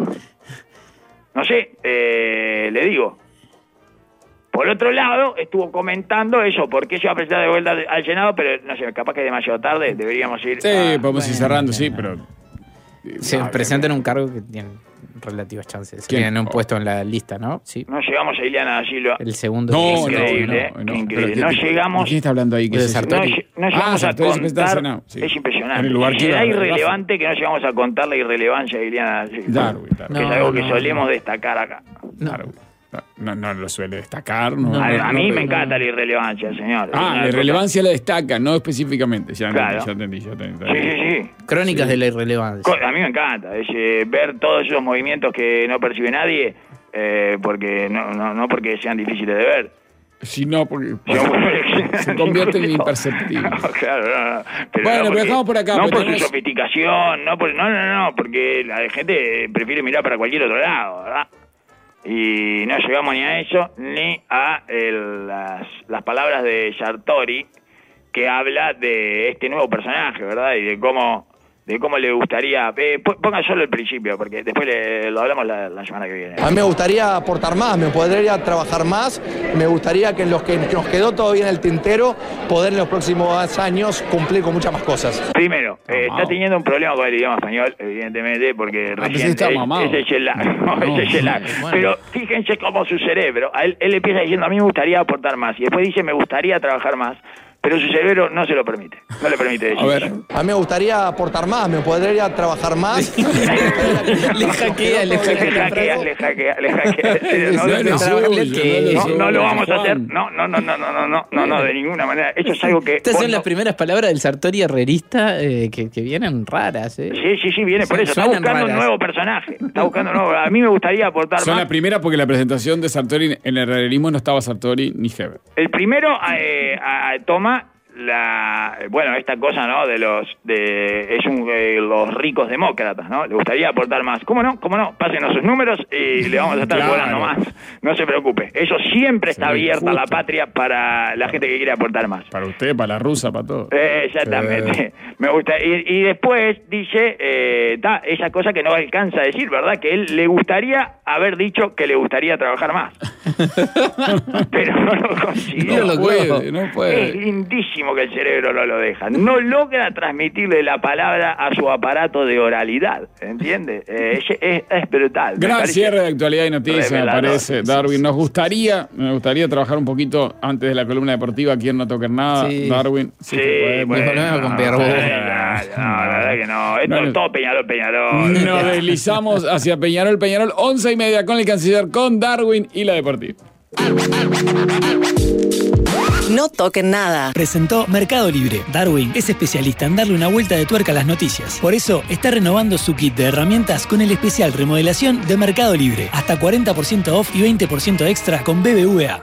No sé, eh, le digo. Por otro lado, estuvo comentando eso, porque se va a presentar de vuelta al Senado, pero no sé, capaz que es demasiado tarde, deberíamos ir Sí, a- podemos ir cerrando, sí, pero. Se No, presentan un cargo que tienen relativas chances. ¿Quién? Tienen un Oh. puesto en la lista, ¿no? Sí. No llegamos a Ileana da Silva. El segundo. No, no, Increíble, no, no. increíble. Pero, No ¿qué- llegamos- ¿de quién está hablando ahí? ¿Qué De es eso? No, Sartori. lle- no Ah, llegamos a Sartori se presenta al contar, Senado, sí. es impresionante. En el lugar que Será iba, irrelevante que no llegamos a contar la irrelevancia de Ileana da Silva, Darwin, Darwin. que es No, algo que no, solemos no. destacar acá. No. Darwin. No, no lo suele destacar. No, No, A, no, a no, mí no, me no. encanta la irrelevancia, señor. Es Ah, una la cosa- irrelevancia la destaca, no específicamente. Ya Claro. entendí, ya entendí, ya Sí, entendí. sí, sí. Crónicas de la irrelevancia. Co- A mí me encanta es, eh, ver todos esos movimientos que no percibe nadie, eh, porque no, no, no porque sean difíciles de ver. Si no, porque Sino porque- se convierte en imperceptible. No, claro, no, no. Pero Bueno, no pero porque- dejamos por acá, No pero por tenemos- su sofisticación, no, por, no, no, no, porque la gente prefiere mirar para cualquier otro lado, ¿verdad? Y no llegamos ni a eso, ni a el- las, las palabras de Sartori, que habla de este nuevo personaje, ¿verdad? Y de cómo de cómo le gustaría... Eh, po- ponga solo el principio, porque después le- lo hablamos la, la semana que viene. A mí me gustaría aportar más, me podría trabajar más, me gustaría que en los que nos quedó todavía en el tintero, poder en los próximos años cumplir con muchas más cosas. Primero, eh, Mamao. está teniendo un problema con el idioma español, evidentemente, porque Ah, pensé que recién estaba es- mamado. ese es el lag, no, No, ese es el lag. bueno. Pero fíjense cómo su cerebro, a él, él empieza diciendo, a mí me gustaría aportar más, y después dice, me gustaría trabajar más, pero su cerebro no se lo permite, no le permite decir. A ver, A mí me gustaría aportar más, me podría trabajar más. Le hackea, le Le hackea. hackea, le hackea, le hackea. En serio, no no, es lo no, suyo, que- no es lo no, suyo, no lo vamos a hacer, Juan. no, no, no, no, no, no, no, no, no, de ninguna manera. Eso es algo que... Estas vos son no- las primeras palabras del Sartori herrerista eh, que, que vienen raras, ¿eh? Sí, sí, sí, viene por Su- eso. Está suenan buscando un raras. nuevo personaje. Está buscando un nuevo... A mí me gustaría aportar son más. la primera porque la presentación de Sartori en el herrerismo no estaba Sartori ni Heber. El primero eh, a- toma la bueno esta cosa, ¿no? De los de es un eh, los ricos demócratas, ¿no? Le gustaría aportar más. ¿Cómo no? ¿Cómo no? Pásenos sus números y le vamos a estar Claro. cobrando más. No se preocupe. Eso siempre está Sería abierta a la injusto. patria para la gente que quiere aportar más. Para usted, para la rusa, para todo. Eh, exactamente. Me gusta. Y, y después dice, eh, da esa cosa que no alcanza a decir, ¿verdad? Que él le gustaría haber dicho que le gustaría trabajar más. Pero no lo consiguió. No No lo puede, no Es puede. lindísimo que el cerebro no lo deja. No logra transmitirle la palabra a su aparato de oralidad. ¿Entiende? Eh, es, es- es brutal. Me Gran parece cierre de actualidad y noticias, me revelador. parece, Darwin. Nos gustaría, me gustaría trabajar un poquito antes de la columna deportiva, Aquí en No Toquen Nada, Sí. Darwin. Sí, se puede, bueno, puede. volvemos con no, Pierrot. no, no, la verdad que no. Esto No, no. es todo Peñarol, Peñarol. Nos deslizamos hacia Peñarol, Peñarol, once y media con el canciller, con Darwin y la deportiva. No toquen nada. Presentó Mercado Libre. Darwin es especialista en darle una vuelta de tuerca a las noticias. Por eso está renovando su kit de herramientas con el especial remodelación de Mercado Libre. Hasta cuarenta por ciento off y veinte por ciento extra con B B V A.